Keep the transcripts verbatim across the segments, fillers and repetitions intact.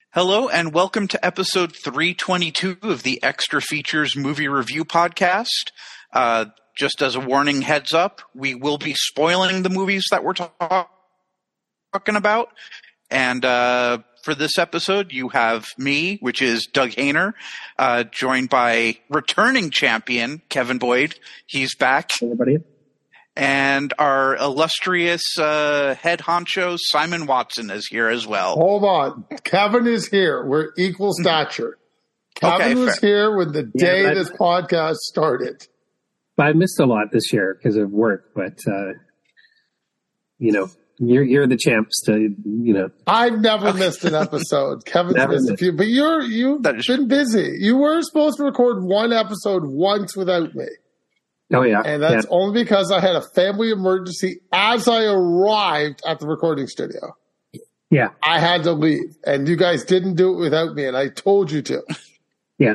Hello and welcome to episode three twenty-two of the Extra Features Movie Review Podcast. Uh, just as a warning heads up, we will be spoiling the movies that we're talk- talking about. And uh, for this episode, you have me, which is Doug Hayner, uh, joined by returning champion Kevin Boyd. He's back. Hey, everybody. And our illustrious uh, head honcho, Simon Watson, is here as well. Hold on. Kevin is here. We're equal stature. Kevin Okay, was fair. here when the day Yeah, I- this podcast started. I missed a lot this year because of work, but uh, you know, you're you're the champs to you know. I've never missed an episode. Kevin's Never missed a missed. few, but you're you've That is- been busy. You were supposed to record one episode once without me, Oh yeah, and that's yeah. only because I had a family emergency as I arrived at the recording studio. yeah, I had to leave, and you guys didn't do it without me, and I told you to. yeah.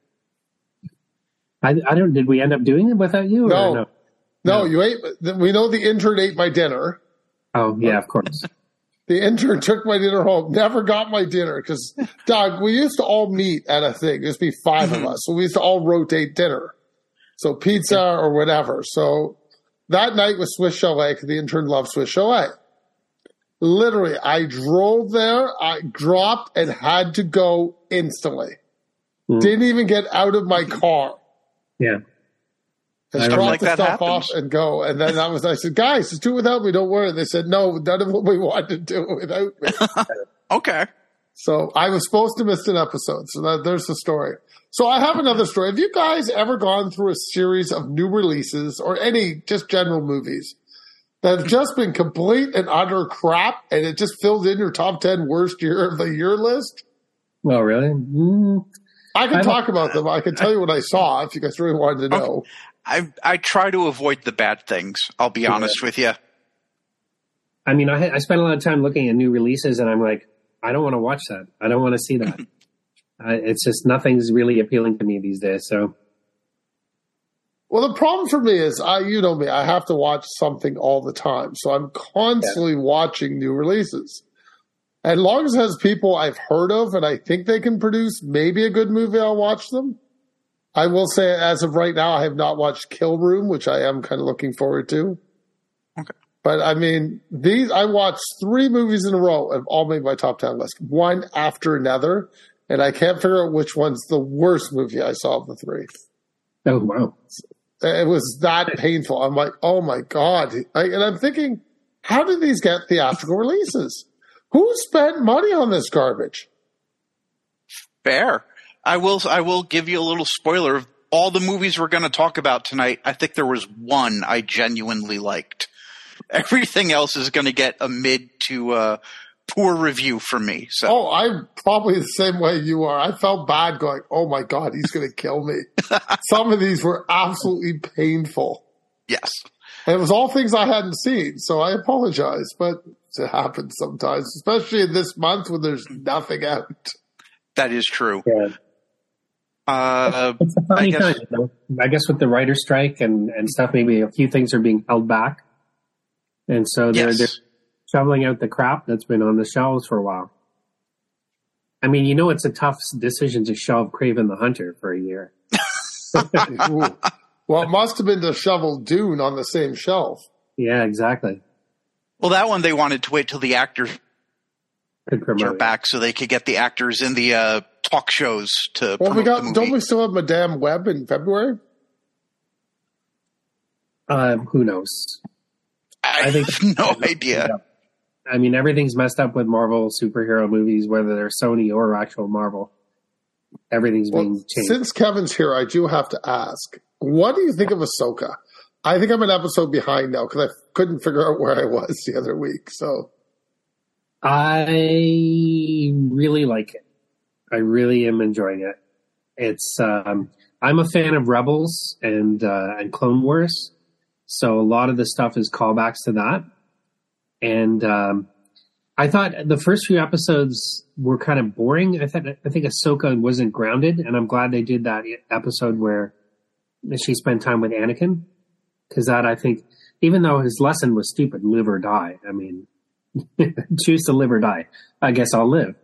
I I don't. Did we end up doing it without you? Or No. no? No, you ate. We know the intern ate my dinner. Oh yeah, of course. The intern took my dinner home, never got my dinner because, Doug, we used to all meet at a thing. There'd be five of us. So we used to all rotate dinner. So pizza or whatever. So that night was Swiss Chalet because the intern loved Swiss Chalet. Literally, I drove there, I dropped and had to go instantly. Mm. Didn't even get out of my car. Yeah, Just Stuff drop like the that stuff happens. off and go. And then I was, I said, guys, just do it without me. Don't worry. They said, no, none of what we wanted to do without me. Okay. So I was supposed to miss an episode. So that, there's the story. So I have another story. Have you guys ever gone through a series of new releases or any just general movies that have just been complete and utter crap and it just filled in your top ten worst year of the year list? well, really? Mm, I can I talk about them. I can tell you what I saw if you guys really wanted to know. I I try to avoid the bad things. I'll be honest with you. I mean, I had- I spent a lot of time looking at new releases, and I'm like, I don't want to watch that. I don't want to see that. I, it's just nothing's really appealing to me these days. So Well, the problem for me is, I, you know me, I have to watch something all the time. So I'm constantly watching new releases. As long as it has people I've heard of and I think they can produce maybe a good movie, I'll watch them. I will say, as of right now, I have not watched Kill Room, which I am kind of looking forward to. Okay. But I mean, these, I watched three movies in a row and all made my top ten list, one after another. And I can't figure out which one's the worst movie I saw of the three. oh wow, It was that painful. I'm like, oh my God. I, and I'm thinking, how did these get theatrical releases? Who spent money on this garbage? Fair. I will I will give you a little spoiler of all the movies we're going to talk about tonight. I think there was one I genuinely liked. Everything else is going to get a mid to uh, poor review from me. So Oh, I'm probably the same way you are. I felt bad going, oh my God, he's going to kill me. Some of these were absolutely painful. yes. And it was all things I hadn't seen. So I apologize, but it happens sometimes, especially in this month when there's nothing out. That is true. yeah. Uh, It's a funny I guess- time. You know? I guess with the writer's strike and, and stuff, maybe a few things are being held back. And so they're, yes. they're shoveling out the crap that's been on the shelves for a while. I mean, you know, it's a tough decision to shelve Craven the Hunter for a year. Ooh. Well, it must have been to shovel Dune on the same shelf. Yeah, exactly. Well, that one they wanted to wait till the actors Good are promote. back so they could get the actors in the uh, talk shows to Well, promote we got, the movie. don't we still have Madame Web in February? Uh, who knows? I, I think- have no idea. I mean, everything's messed up with Marvel superhero movies, whether they're Sony or actual Marvel. Everything's Well, being changed. since Kevin's here, I do have to ask, what do you think of Ahsoka? I think I'm an episode behind now because I couldn't figure out where I was the other week. So, I really like it. I really am enjoying it. It's um, I'm a fan of Rebels and uh, and Clone Wars, so a lot of the stuff is callbacks to that. And um, I thought the first few episodes were kind of boring. I thought I think Ahsoka wasn't grounded, and I'm glad they did that episode where she spent time with Anakin, because that I think, even though his lesson was stupid, live or die. I mean, choose to live or die. I guess I'll live.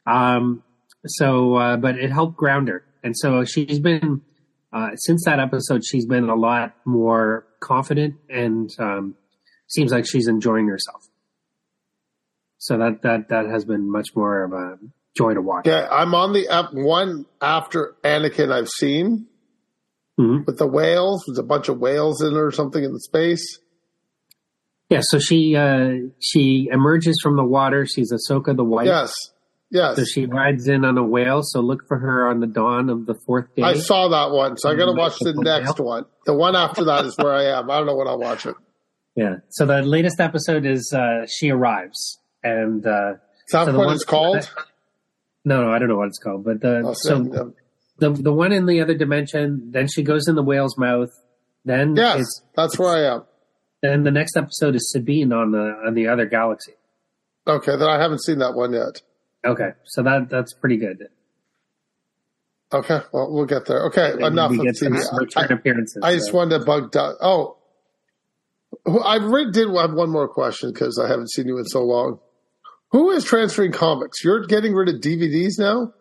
Um, so, uh, but it helped ground her. And so she's been, uh, since that episode, she's been a lot more confident and, um, seems like she's enjoying herself. So that, that, that has been much more of a joy to watch. Yeah, I'm on the ep- one after Anakin I've seen Mm-hmm. with the whales. There's a bunch of whales in it or something in the space. Yeah, so she uh, she emerges from the water. She's Ahsoka the White. Yes, yes. So she rides in on a whale. So look for her on the dawn of the fourth day. I saw that one, so I got to watch the Whale. next one. The one after that is where I am. I don't know when I'll watch it. Yeah. So the latest episode is uh, she arrives, and uh, Is that so the what one- it's called? No, no, I don't know what it's called, but the Oh, so so, the the one in the other dimension. Then she goes in the whale's mouth. Then yes, it's, that's where I am. then the next episode is Sabine on the on the other galaxy. Okay, then I haven't seen that one yet. Okay, so that that's pretty good. Okay, well, we'll get there. Okay, And enough we of get some T V. return I, appearances. I just so. wanted to bug down. Oh, I re- did have one more question because I haven't seen you in so long. Who is transferring comics? You're getting rid of D V Ds now?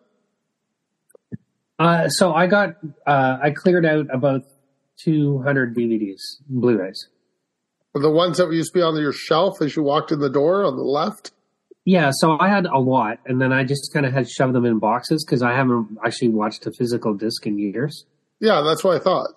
Uh, so I got, uh, I cleared out about two hundred D V Ds, Blu-rays. The ones that used to be on your shelf as you walked in the door on the left? Yeah, so I had a lot, and then I just kind of had shoved them in boxes because I haven't actually watched a physical disc in years. Yeah, that's what I thought.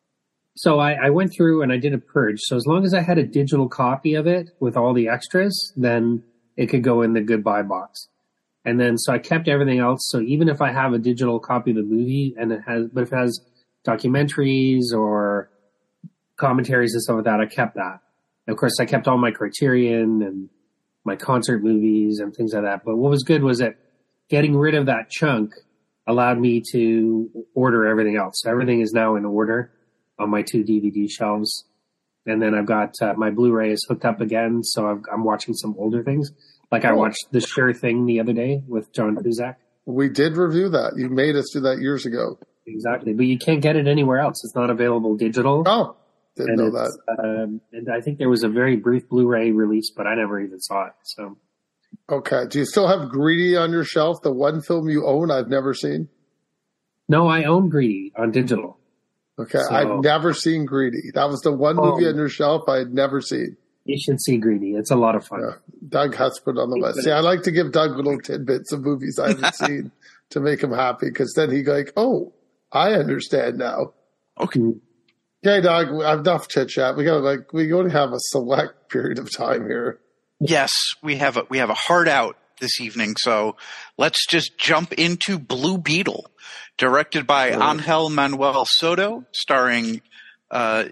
So I, I went through and I did a purge. So as long as I had a digital copy of it with all the extras, then it could go in the goodbye box. And then so I kept everything else. So even if I have a digital copy of the movie and it has, but if it has documentaries or commentaries and stuff like that, I kept that. And of course, I kept all my Criterion and my concert movies and things like that. But what was good was that getting rid of that chunk allowed me to order everything else. So everything is now in order on my two D V D shelves. And then I've got uh, my Blu-ray is hooked up again. So I've, I'm watching some older things. Like I watched The Sure Thing the other day with John Cusack. We did review that. You made us do that years ago. Exactly. But you can't get it anywhere else. It's not available digital. Oh, didn't and know it's, that. Um, and I think there was a very brief Blu-ray release, but I never even saw it. So Okay. Do you still have Greedy on your shelf? The one film you own I've never seen? no, I own Greedy on digital. Okay. So- I've never seen Greedy. That was the one movie Oh. on your shelf I had never seen. You should see Greedy. It's a lot of fun. Yeah. Doug has put it on the list. See, I like to give Doug little tidbits of movies I haven't seen to make him happy because then he like, oh, I understand now. Okay. Okay, Doug, enough chit chat. We got like we only have a select period of time here. Yes, we have a we have a hard out this evening, so let's just jump into Blue Beetle, directed by Right. Angel Manuel Soto, starring uh,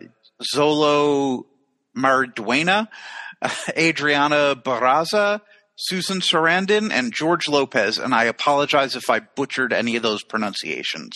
Zolo Marduena, uh, Adriana Barraza, Susan Sarandon, and George Lopez. And I apologize if I butchered any of those pronunciations.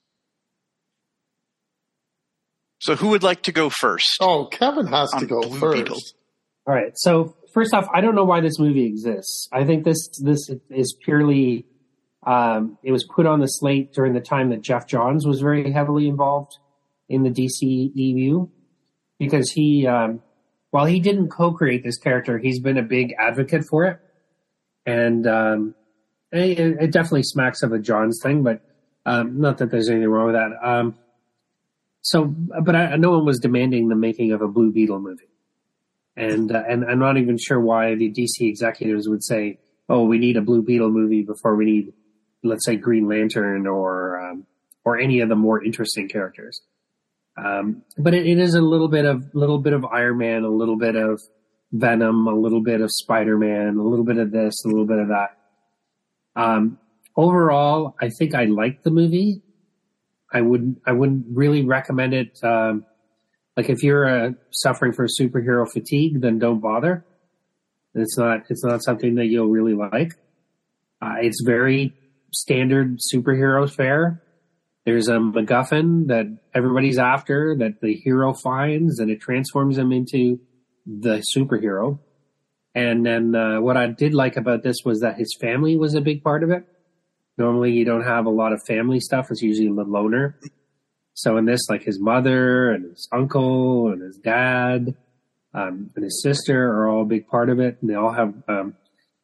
So who would like to go first? Oh, Kevin has to On go Blue first. Beetle. All right. So first off, I don't know why this movie exists. I think this this is purely um, it was put on the slate during the time that Jeff Johns was very heavily involved in the D C E U because he, um, while he didn't co-create this character, he's been a big advocate for it, and um, it, it definitely smacks of a Johns thing. But um, not that there's anything wrong with that. Um, so, but I, no one was demanding the making of a Blue Beetle movie. And uh, and I'm not even sure why the D C executives would say, "Oh, we need a Blue Beetle movie before we need, let's say, Green Lantern or um, or any of the more interesting characters." Um, but it, it is a little bit of little bit of Iron Man, a little bit of Venom, a little bit of Spider Man, a little bit of this, a little bit of that. Um, overall, I think I liked the movie. I wouldn't I wouldn't really recommend it. Um, Like if you're uh, suffering from superhero fatigue, then don't bother. It's not it's not something that you'll really like. Uh, it's very standard superhero fare. There's a MacGuffin that everybody's after that the hero finds, and it transforms him into the superhero. And then uh, what I did like about this was that his family was a big part of it. Normally, you don't have a lot of family stuff. It's usually the loner. So in this, like his mother and his uncle and his dad um, and his sister are all a big part of it. And they all have um,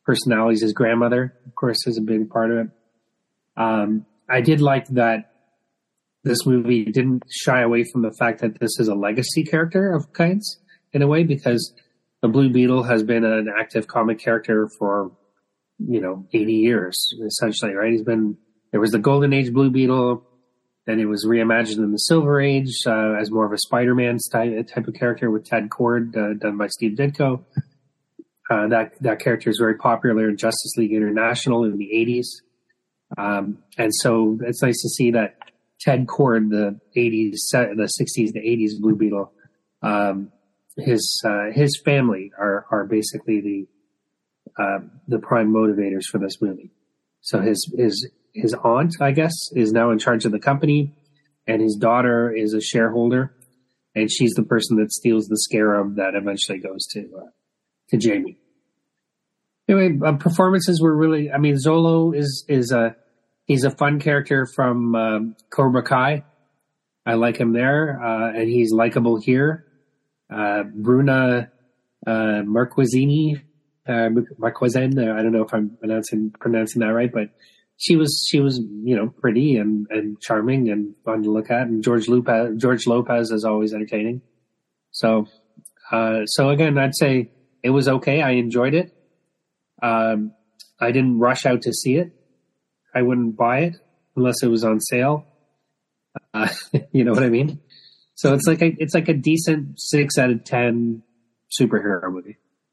personalities. His grandmother, of course, is a big part of it. Um, I did like that this movie didn't shy away from the fact that this is a legacy character of kinds, in a way, because the Blue Beetle has been an active comic character for, you know, eighty years, essentially, right? He's been, there was the Golden Age Blue Beetle, then it was reimagined in the Silver Age uh, as more of a Spider-Man type, type of character with Ted Kord, uh, done by Steve Ditko. Uh, that, that character is very popular in Justice League International in the eighties. Um, and so it's nice to see that Ted Kord, the eighties, the sixties, the eighties Blue Beetle, um, his uh, his family are are basically the uh, the prime motivators for this movie. So his his his aunt, I guess, is now in charge of the company, and his daughter is a shareholder, and she's the person that steals the Scarab that eventually goes to uh, to Jamie. Anyway, uh, performances were really. I mean, Zolo is is a he's a fun character from um, Cobra Kai. I like him there, uh, and he's likable here. Uh, Bruna uh, Marquezine, uh, Marquezine. Uh, I don't know if I'm pronouncing pronouncing that right, but she was she was you know pretty and, and charming and fun to look at. And George Lopez, George Lopez is always entertaining. So, uh, so again, I'd say it was okay. I enjoyed it. Um, I didn't rush out to see it. I wouldn't buy it unless it was on sale. Uh, you know what I mean? So it's like a it's like a decent six out of ten superhero movie.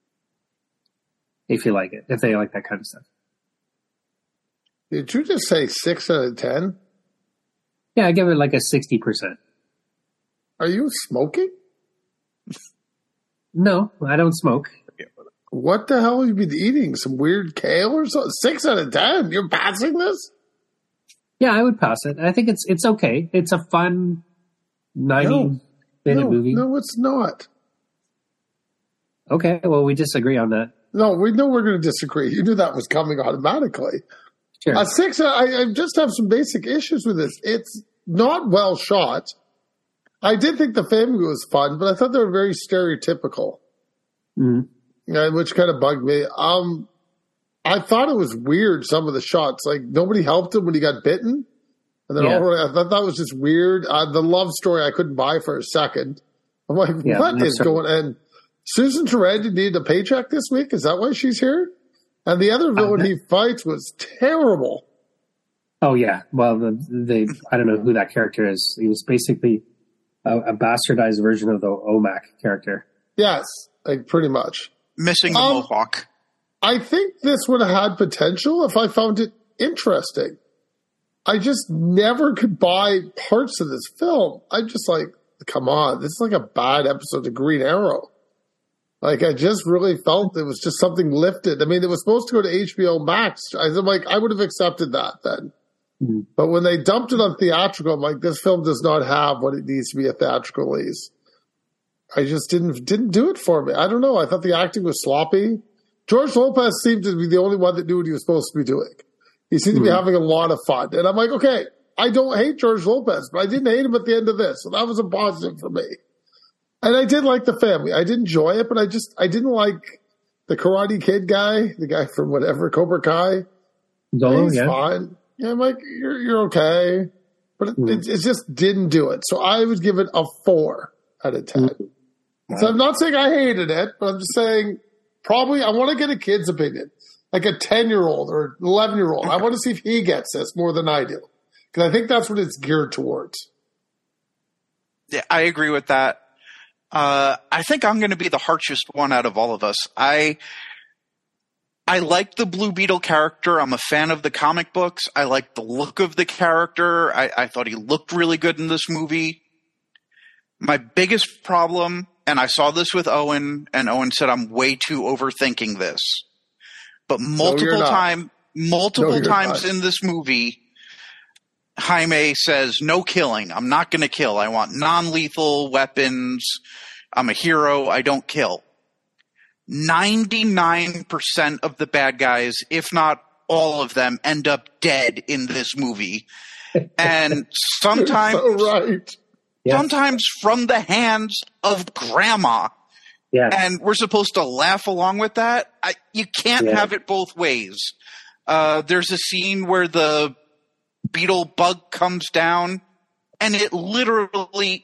If you like it, if they like that kind of stuff. Did you just say six out of ten? Yeah, I give it like a sixty percent. Are you smoking? No, I don't smoke. What the hell have you been eating? Some weird kale or something? Six out of ten? You're passing this? Yeah, I would pass it. I think it's it's okay. It's a fun ninety minute no, movie. No, it's not. Okay, well, we disagree on that. No, we know we're going to disagree. You knew that was coming automatically. Sure. At six, I, I just have some basic issues with this. It's not well shot. I did think the family was fun, but I thought they were very stereotypical, mm-hmm. yeah, which kind of bugged me. Um, I thought it was weird, some of the shots. Like, nobody helped him when he got bitten. And then yeah. all, I thought that was just weird. Uh, the love story I couldn't buy for a second. I'm like, yeah, what is sorry. going on? And Susan Sarandon needed a paycheck this week? Is that why she's here? And the other villain uh-huh. he fights was terrible. Oh, yeah. Well, the, the I don't know who that character is. He was basically a, a bastardized version of the O M A C character. Yes, like pretty much. Missing the um, mohawk. I think this would have had potential if I found it interesting. I just never could buy parts of this film. I'm just like, come on, this is like a bad episode of Green Arrow. Like, I just really felt it was just something lifted. I mean, it was supposed to go to H B O Max. I'm like, I would have accepted that then. Mm-hmm. But when they dumped it on theatrical, I'm like, this film does not have what it needs to be a theatrical release. I just didn't didn't do it for me. I don't know. I thought the acting was sloppy. George Lopez seemed to be the only one that knew what he was supposed to be doing. He seemed mm-hmm. to be having a lot of fun. And I'm like, okay, I don't hate George Lopez, but I didn't hate him at the end of this. So that was a positive for me. And I did like the family. I did enjoy it, but I just, I didn't like the Karate Kid guy, the guy from whatever, Cobra Kai. Zolo, He's yeah. fine. Yeah, I'm like, you're, you're okay. But it, mm. it, it just didn't do it. So I would give it a four out of ten. Mm. So I'm not saying I hated it, but I'm just saying probably I want to get a kid's opinion, like a ten-year-old or eleven-year-old. I want to see if he gets this more than I do, because I think that's what it's geared towards. Yeah, I agree with that. Uh, I think I'm going to be the harshest one out of all of us. I I like the Blue Beetle character. I'm a fan of the comic books. I like the look of the character. I, I thought he looked really good in this movie. My biggest problem, and I saw this with Owen, and Owen said I'm way too overthinking this. But multiple no, time, multiple no, times not. in this movie, Jaime says, no killing. I'm not going to kill. I want non-lethal weapons. I'm a hero. I don't kill. ninety-nine percent of the bad guys, if not all of them, end up dead in this movie. And sometimes, so right. sometimes from the hands of grandma. Yeah. And we're supposed to laugh along with that. I, you can't Yeah. have it both ways. Uh, there's a scene where the beetle bug comes down and it literally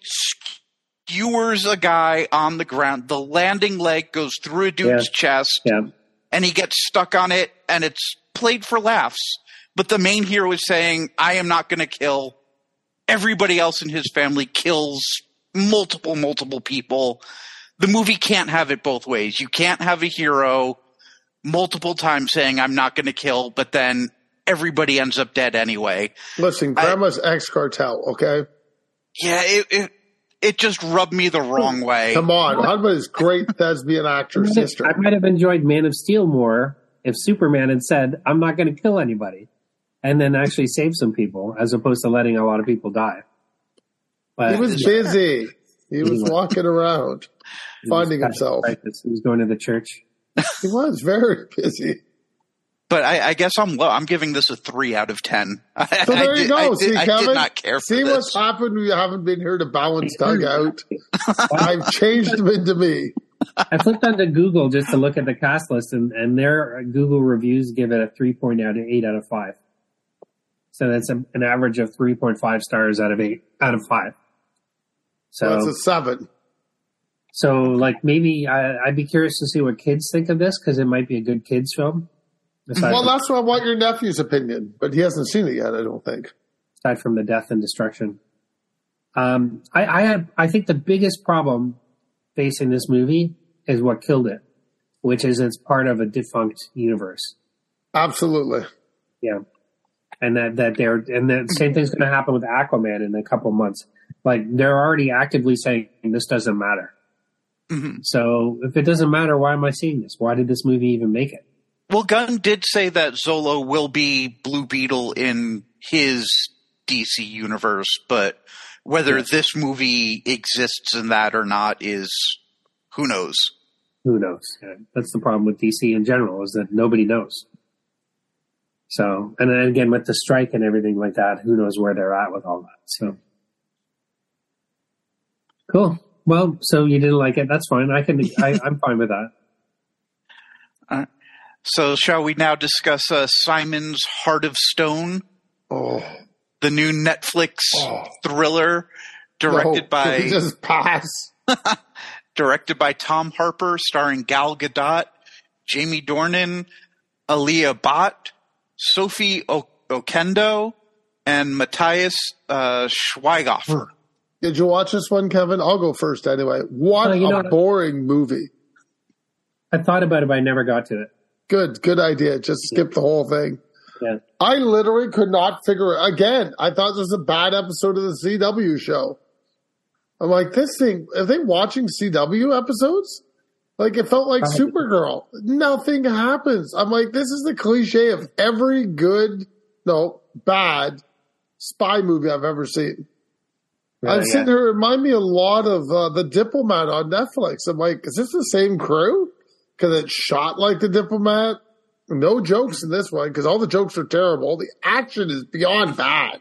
skewers a guy on the ground. The landing leg goes through a dude's Yeah. chest Yeah. and he gets stuck on it, and it's played for laughs. But the main hero is saying, I am not going to kill. Everybody else in his family kills multiple, multiple people. The movie can't have it both ways. You can't have a hero multiple times saying, I'm not going to kill, but then everybody ends up dead anyway. Listen, Grandma's ex-cartel, okay? Yeah, it, it it just rubbed me the wrong way. Come on. How about his great thespian actor sister? I might have enjoyed Man of Steel more if Superman had said, I'm not going to kill anybody, and then actually save some people, as opposed to letting a lot of people die. But He was busy. He was walking around, he was finding past himself. crisis. He was going to the church. He was very busy. But I, I guess I'm low. I'm giving this a three out of ten. So I there you did- go. I did, See, I Kevin? did not care for See this. what's happened when you haven't been here to balance Doug out? I've changed him into me. I flipped onto Google just to look at the cast list, and, and their Google reviews give it a three point eight out of five. So that's a, an average of three point five stars out of eight out of five. So That's a seven. So, like, maybe I, I'd be curious to see what kids think of this, because it might be a good kids film. Aside, Well, from, that's why I want your nephew's opinion, but he hasn't seen it yet, I don't think. aside from the death and destruction, um, I, I had I think the biggest problem facing this movie is what killed it, which is it's part of a defunct universe. Absolutely. Yeah, and that that they're and the same thing's going to happen with Aquaman in a couple months. Like, they're already actively saying this doesn't matter. Mhm. So if it doesn't matter, why am I seeing this? Why did this movie even make it? Well, Gunn did say that Zolo will be Blue Beetle in his D C universe, but whether Yeah. this movie exists in that or not is who knows. Who knows? Yeah, that's the problem with D C in general, is that nobody knows. So, and then again, with the strike and everything like that, who knows where they're at with all that. So, cool. Well, so you didn't like it. That's fine. I can, I, I'm fine with that. So shall we now discuss uh, Simon's Heart of Stone, Oh, the new Netflix Oh. thriller directed no. by Can we just pass. directed by Tom Harper, starring Gal Gadot, Jamie Dornan, Aaliyah Bhatt, Sophie o- Okendo, and Matthias uh, Schweighofer. Did you watch this one, Kevin? I'll go first anyway. What Oh, you know a what? boring movie. I thought about it, but I never got to it. Good, good idea. Just skip the whole thing. Yeah. I literally could not figure it. Again, I thought this was a bad episode of the C W show. I'm like, this thing, are they watching C W episodes? Like, it felt like Probably. Supergirl. Nothing happens. I'm like, this is the cliche of every good, no, bad spy movie I've ever seen. Really, I'm sitting yeah. here, remind me a lot of uh, The Diplomat on Netflix. I'm like, is this the same crew? Because it's shot like The Diplomat. No jokes in this one, because all the jokes are terrible. The action is beyond bad.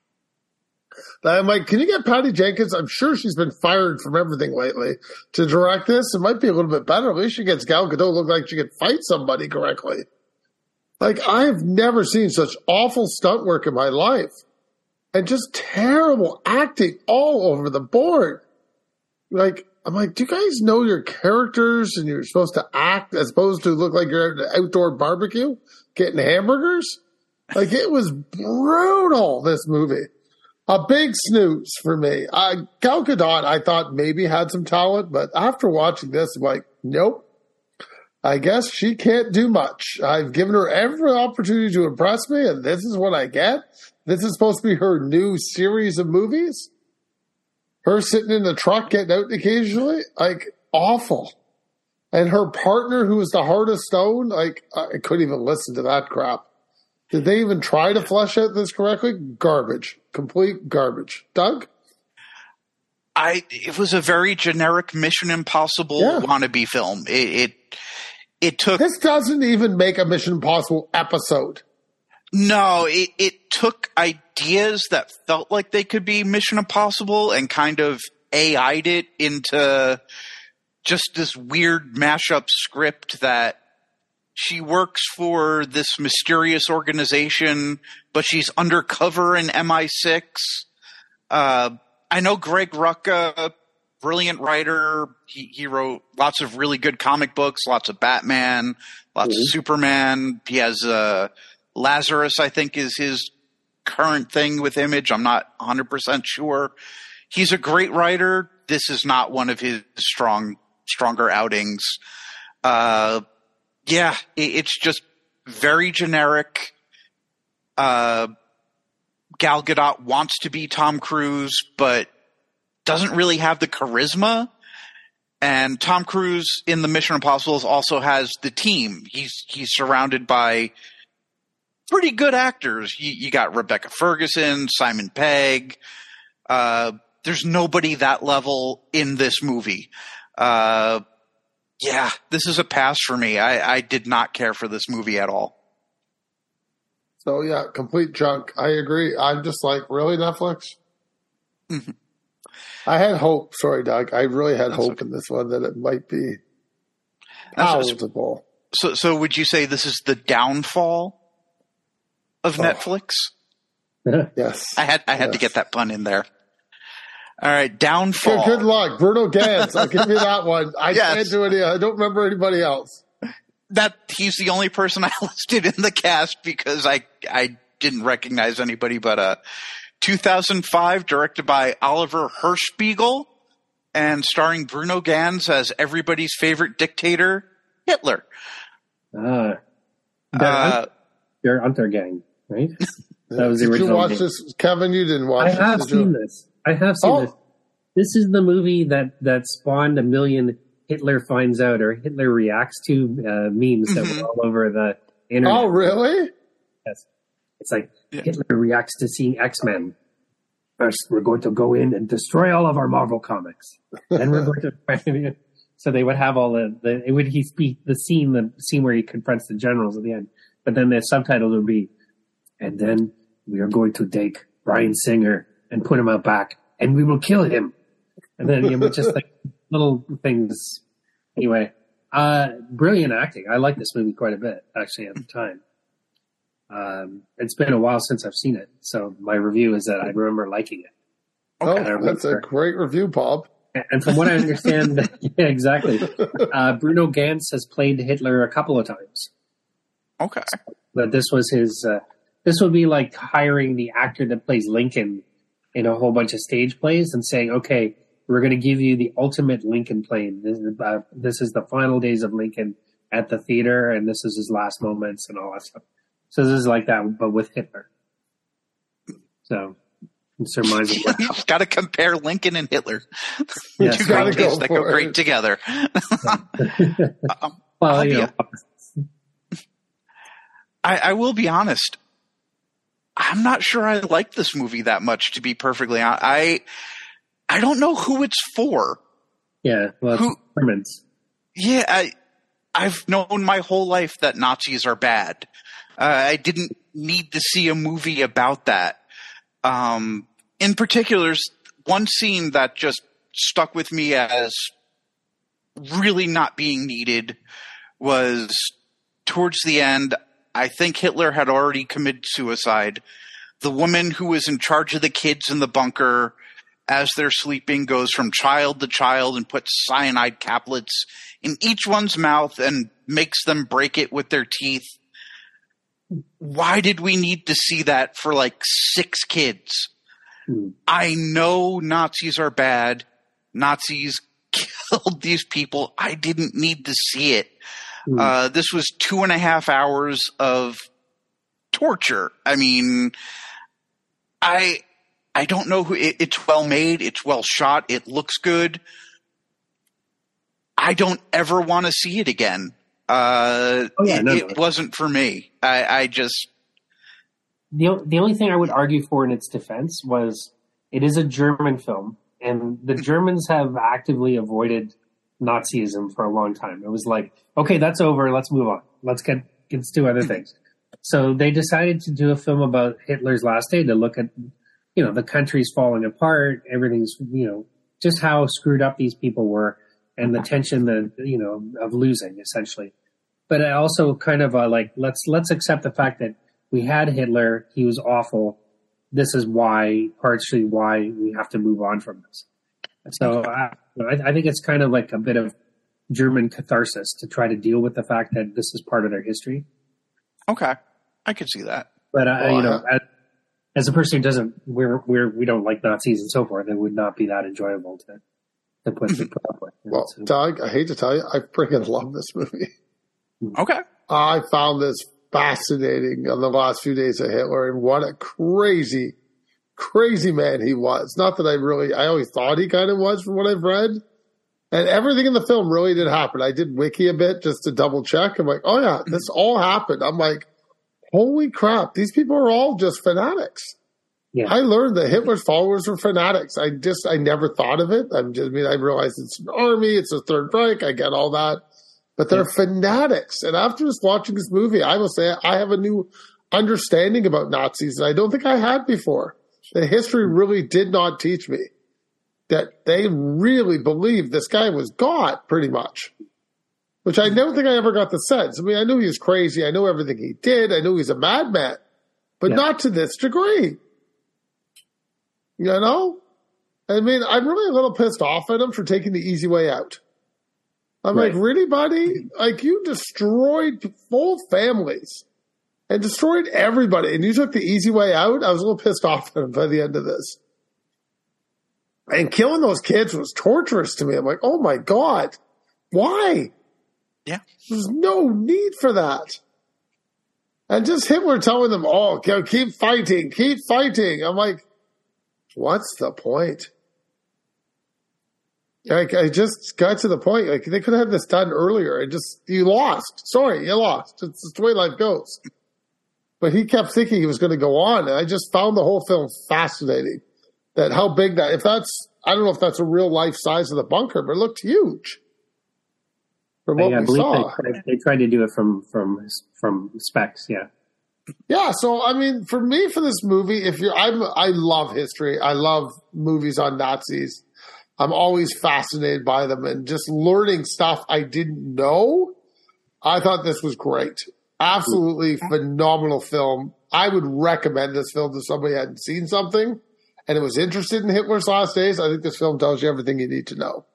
I'm like, can you get Patty Jenkins? I'm sure she's been fired from everything lately to direct this. It might be a little bit better. At least she gets Gal Gadot look like she could fight somebody correctly. Like, I've never seen such awful stunt work in my life. And just terrible acting all over the board. Like, I'm like, do you guys know your characters and you're supposed to act as opposed to look like you're at an outdoor barbecue getting hamburgers? Like, it was brutal, this movie. A big snooze for me. Uh, Gal Gadot, I thought maybe had some talent, but after watching this, I'm like, nope. I guess she can't do much. I've given her every opportunity to impress me, and this is what I get. This is supposed to be her new series of movies. Her sitting in the truck getting out occasionally, like, awful. And her partner, who was the Heart of Stone, like, I couldn't even listen to that crap. Did they even try to flesh out this correctly? Garbage. Complete garbage. Doug? I it was a very generic Mission Impossible Yeah. wannabe film. It, it it took This doesn't even make a Mission Impossible episode. no, it, it took ideas that felt like they could be Mission Impossible and kind of A I'd it into just this weird mashup script that she works for this mysterious organization, but she's undercover in M I six. Uh, I know Greg Rucka, brilliant writer. He, he wrote lots of really good comic books, lots of Batman, lots mm-hmm. of Superman. He has uh, Lazarus, I think, is his current thing with Image. I'm not one hundred percent sure. He's a great writer. This is not one of his strong, stronger outings. Uh, yeah, it, it's just very generic. Uh, Gal Gadot wants to be Tom Cruise, but doesn't really have the charisma. And Tom Cruise in the Mission Impossibles also has the team. He's he's surrounded by pretty good actors. You, you got Rebecca Ferguson, Simon Pegg. Uh, there's nobody that level in this movie. Uh, yeah, this is a pass for me. I, I did not care for this movie at all. So, yeah, complete junk. I agree. I'm just like, really, Netflix? Mm-hmm. I had hope. Sorry, Doug. I really had That's hope okay. in this one that it might be palatable. So, so would you say this is the downfall of oh. Netflix? Yes. I had I had yes. to get that pun in there. All right, downfall. Good, good luck. Bruno Ganz. I'll give you that one. I yes. can't do any. I don't remember anybody else. That he's the only person I listed in the cast because I I didn't recognize anybody but uh two thousand five, directed by Oliver Hirschbiegel and starring Bruno Ganz as everybody's favorite dictator, Hitler. Uh, uh, their Untergang, right? That was the Did original. you watch game. this, Kevin? You didn't watch I this. have seen you? this. I have seen oh. this. This is the movie that, that spawned a million Hitler finds out or Hitler reacts to uh, memes mm-hmm. that were all over the internet. Oh, really? Yes. It's like yeah. Hitler reacts to seeing X-Men. First, we're going to go in and destroy all of our Marvel comics. Then we're going to. So they would have all the. the it would he speak the scene the scene where he confronts the generals at the end. But then the subtitles would be, and then we are going to take Bryan Singer and put him out back, and we will kill him. And then it was just like little things. Anyway, uh, brilliant acting. I like this movie quite a bit, actually, at the time. Um, it's been a while since I've seen it, so my review is that I remember liking it. Okay, oh, that's a great review, Bob. And from what I understand, yeah, exactly, uh, Bruno Ganz has played Hitler a couple of times. Okay. But this was his, uh, this would be like hiring the actor that plays Lincoln in a whole bunch of stage plays and saying, okay, we're going to give you the ultimate Lincoln play. This is, uh, this is the final days of Lincoln at the theater, and this is his last moments and all that stuff. So this is like that, but with Hitler. So, surmising. You've got to compare Lincoln and Hitler. Yes, Two great tastes that go great together. um, well, you know. I, I will be honest. I'm not sure I like this movie that much, to be perfectly honest. I, I don't know who it's for. Yeah, well, who, Germans. Yeah, I, I've known my whole life that Nazis are bad. Uh, I didn't need to see a movie about that. Um, in particular, one scene that just stuck with me as really not being needed was towards the end. I think Hitler had already committed suicide. The woman who was in charge of the kids in the bunker as they're sleeping goes from child to child and puts cyanide caplets in each one's mouth and makes them break it with their teeth. Why did we need to see that for like six kids? Hmm. I know Nazis are bad. Nazis killed these people. I didn't need to see it. Hmm. Uh, this was two and a half hours of torture. I mean, I I don't know who. It, it's well made. It's well shot. It looks good. I don't ever want to see it again. Uh, oh, yeah, it, no, no. It wasn't for me. I, I just the the only thing I would argue for in its defense was it is a German film, and the Germans have actively avoided Nazism for a long time. It was like, okay, that's over. Let's move on. Let's get let's do other things. So they decided to do a film about Hitler's last day to look at, you know, the country's falling apart. Everything's, you know, just how screwed up these people were. and the tension that, you know, of losing essentially. But I also kind of uh, like, let's, let's accept the fact that we had Hitler. He was awful. This is why, partially why we have to move on from this. So I, I think it's kind of like a bit of German catharsis to try to deal with the fact that this is part of their history. Okay. I could see that. But, uh, well, you know, as, as a person who doesn't, we're, we're, we don't like Nazis and so forth, it would not be that enjoyable to, to put, to put up with. Well, so, Doug, I hate to tell you, I freaking love this movie. Okay. I found this fascinating on the last few days of Hitler, and what a crazy, crazy man he was. Not that I really, I always thought he kind of was from what I've read. And everything in the film really did happen. I did wiki a bit just to double check. I'm like, oh yeah, this all happened. I'm like, holy crap, these people are all just fanatics. yeah. I learned that Hitler's followers were fanatics. I just, I never thought of it. I'm just, I mean, I realized it's an army, it's a Third Reich, I get all that. But they're yeah. fanatics. And after just watching this movie, I will say I have a new understanding about Nazis that I don't think I had before. The history really did not teach me that they really believed this guy was God, pretty much. Which I don't think I ever got the sense. I mean, I knew he was crazy. I know everything he did. I knew he's a madman. But yeah. not to this degree. You know? I mean, I'm really a little pissed off at him for taking the easy way out. I'm right. like, really, buddy? Like, you destroyed full families and destroyed everybody, and you took the easy way out? I was a little pissed off at him by the end of this. And killing those kids was torturous to me. I'm like, oh, my God. Why? Yeah. There's no need for that. And just Hitler telling them, oh, keep fighting, keep fighting. I'm like, what's the point? Like, I just got to the point. Like, they could have had this done earlier. And just, you lost. Sorry, you lost. It's just the way life goes. But he kept thinking he was going to go on. And I just found the whole film fascinating. That how big that, if that's, I don't know if that's a real life size of the bunker, but it looked huge. From what yeah, we I believe saw. They tried, they tried to do it from, from, from specs. Yeah. Yeah. So, I mean, for me, for this movie, if you're, I'm, I love history. I love movies on Nazis. I'm always fascinated by them and just learning stuff I didn't know. I thought this was great. Absolutely phenomenal film. I would recommend this film to somebody who hadn't seen something and was interested in Hitler's last days. I think this film tells you everything you need to know.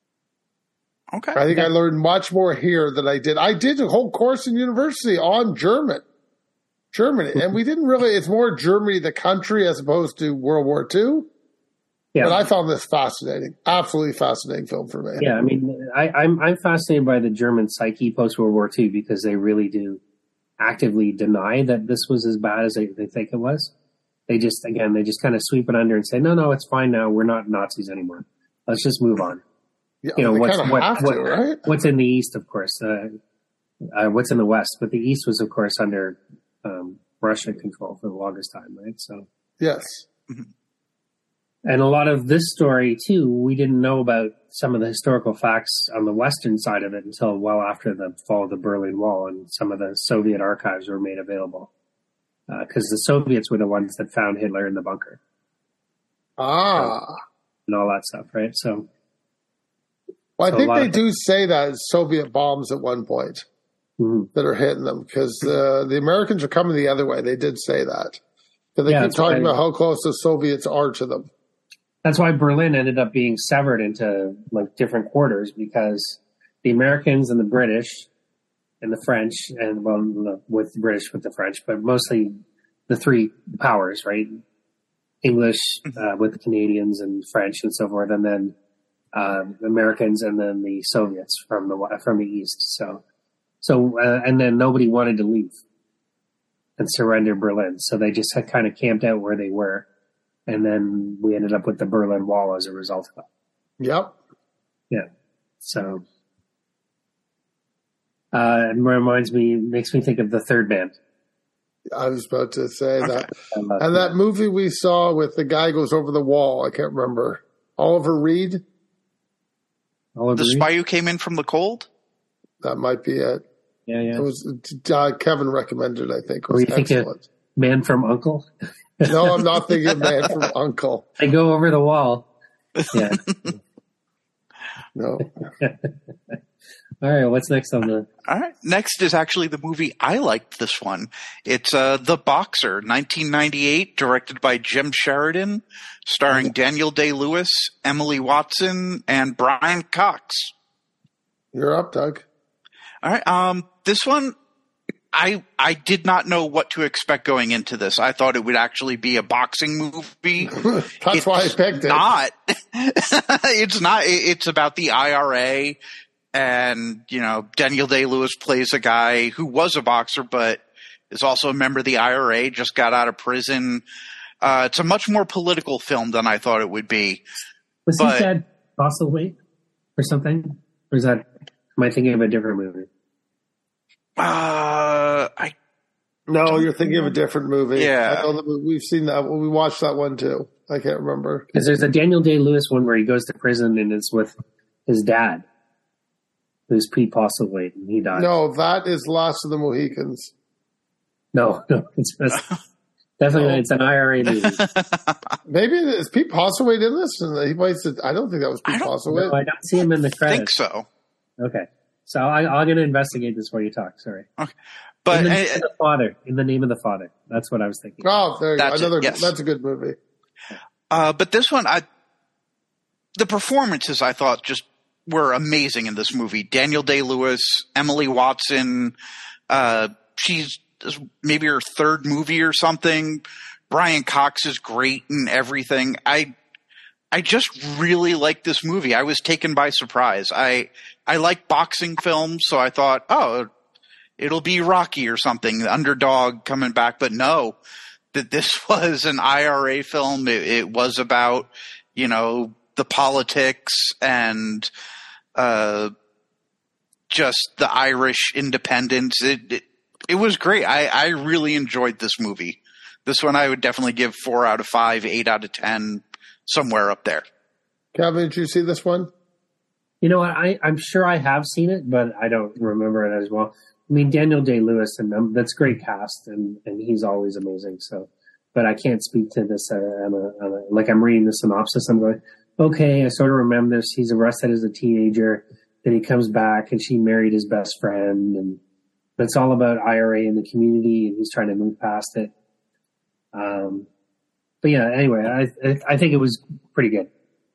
Okay. I think I learned much more here than I did. I did a whole course in university on German. Germany. And we didn't really, it's more Germany, the country, as opposed to World War Two. Yeah. But I found this fascinating. Absolutely fascinating film for me. Yeah, I mean, I, I'm I'm fascinated by the German psyche post-World War Two because they really do actively deny that this was as bad as they, they think it was. They just, again, they just kind of sweep it under and say, no, no, it's fine now. We're not Nazis anymore. Let's just move on. Yeah, you know, what's, what, have what, to, right? what's in the East, of course. Uh, uh, what's in the West. But the East was, of course, under um, Russian control for the longest time, right? So yes. And a lot of this story, too, we didn't know about some of the historical facts on the Western side of it until well after the fall of the Berlin Wall and some of the Soviet archives were made available. Because uh, the Soviets were the ones that found Hitler in the bunker. Ah. So, and all that stuff, right? So, well, I so think they of, do say that it's Soviet bombs at one point mm-hmm. that are hitting them because uh, the Americans are coming the other way. They did say that. They yeah, keep talking about how close the Soviets are to them. That's why Berlin ended up being severed into like different quarters because the Americans and the British and the French and well, with the British with the French, but mostly the three powers, right? English uh, with the Canadians and French and so forth, and then uh, Americans and then the Soviets from the from the East. So, so uh, and then nobody wanted to leave and surrender Berlin, so they just had kind of camped out where they were. And then we ended up with the Berlin Wall as a result of that. Yep. Yeah. So, uh, it reminds me, makes me think of The Third Man. I was about to say okay. that. And that, that movie we saw with the guy goes over the wall, I can't remember. Oliver Reed? Oliver the Reed? Spy Who Came In From the Cold? That might be it. Yeah, yeah. It was uh, Kevin recommended, I think. It was excellent. Man from Uncle? No, I'm not thinking of Man from Uncle. They go over the wall. Yeah. No. All right, what's next on the... All right. Next is actually the movie I liked this one. It's uh, The Boxer, nineteen ninety-eight, directed by Jim Sheridan, starring Daniel Day-Lewis, Emily Watson, and Brian Cox. You're up, Doug. All right. Um, this one, I I did not know what to expect going into this. I thought it would actually be a boxing movie. That's It's why I picked it. Not. It's not. It's about the I R A. And, you know, Daniel Day-Lewis plays a guy who was a boxer, but is also a member of the I R A, just got out of prison. Uh, it's a much more political film than I thought it would be. Was but, his dad fossil weight or something? Or is that, am I thinking of a different movie? Uh, I No, you're thinking of a different movie. Yeah. I know that we've seen that. We watched that one too. I can't remember. Because there's a Daniel Day-Lewis one where he goes to prison and it's with his dad, who's Pete Postlethwaite, and he died. No, that is Last of the Mohicans. No, no, it's just, definitely No. it's an I R A movie. Maybe is Pete Postlethwaite in this? And he plays it. I don't think that was Pete I don't Postlethwaite. No, I don't see him in the I credits. think so. Okay, so I, I'm going to investigate this while you talk. Sorry, But in the, uh, name of the father, in the name of the father. That's what I was thinking. Oh, there you That's go. it, Another. yes. That's a good movie. uh, but this one, I the performances I thought just were amazing in this movie. Daniel Day-Lewis, Emily Watson. Uh, she's maybe her third movie or something. Brian Cox is great in everything. I I just really like this movie. I was taken by surprise. I I like boxing films, so I thought, oh, it'll be Rocky or something, the underdog coming back. But no, that this was an I R A film. It, it was about, you know, the politics and uh, just the Irish independence. It, it it was great. I, I really enjoyed this movie. This one I would definitely give four out of five, eight out of ten, somewhere up there. Kevin, did you see this one? You know what? I, I'm sure I have seen it, but I don't remember it as well. I mean, Daniel Day-Lewis, and um, that's great cast, and, and he's always amazing. So, but I can't speak to this. Uh, on a, on a, like I'm reading the synopsis, I'm going, okay, I sort of remember this. He's arrested as a teenager, then he comes back, and she married his best friend, and it's all about I R A in the community, and he's trying to move past it. Um, but yeah, anyway, I I, I think it was pretty good.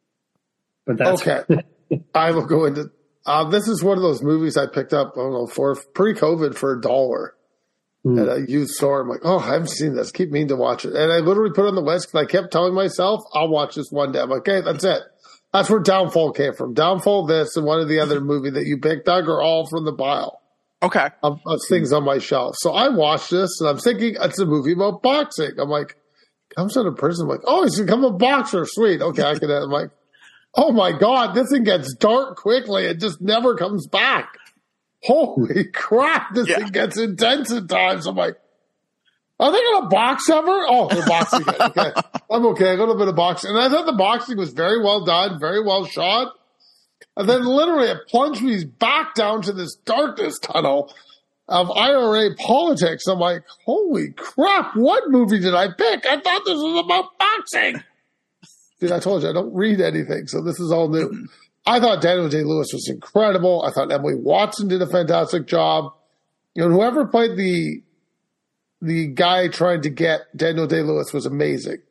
But that's Okay. I will go into. Uh, this is one of those movies I picked up. I don't know for pre-COVID for a dollar Mm. at a used store. I'm like, oh, I haven't seen this. Keep meaning to watch it, and I literally put it on the list because I kept telling myself I'll watch this one day. I'm like, okay, that's it. That's where Downfall came from. Downfall, this, and one of the other movie that you picked, Doug, are all from the pile Okay. of, of things on my shelf. So I watched this, and I'm thinking it's a movie about boxing. I'm like, comes out of prison. I'm like, oh, he's become a boxer. Sweet. Okay, I can. I'm like, oh my God, this thing gets dark quickly. It just never comes back. Holy crap, this Yeah. thing gets intense at times. I'm like, are they going to box ever? Oh, they're boxing. It. Okay. I'm okay. A little bit of boxing. And I thought the boxing was very well done, very well shot. And then literally it plunged me back down to this darkness tunnel of I R A politics. I'm like, holy crap, what movie did I pick? I thought this was about boxing. Dude, I told you, I don't read anything, so this is all new. I thought Daniel Day-Lewis was incredible. I thought Emily Watson did a fantastic job. You know, whoever played the the guy trying to get Daniel Day-Lewis was amazing.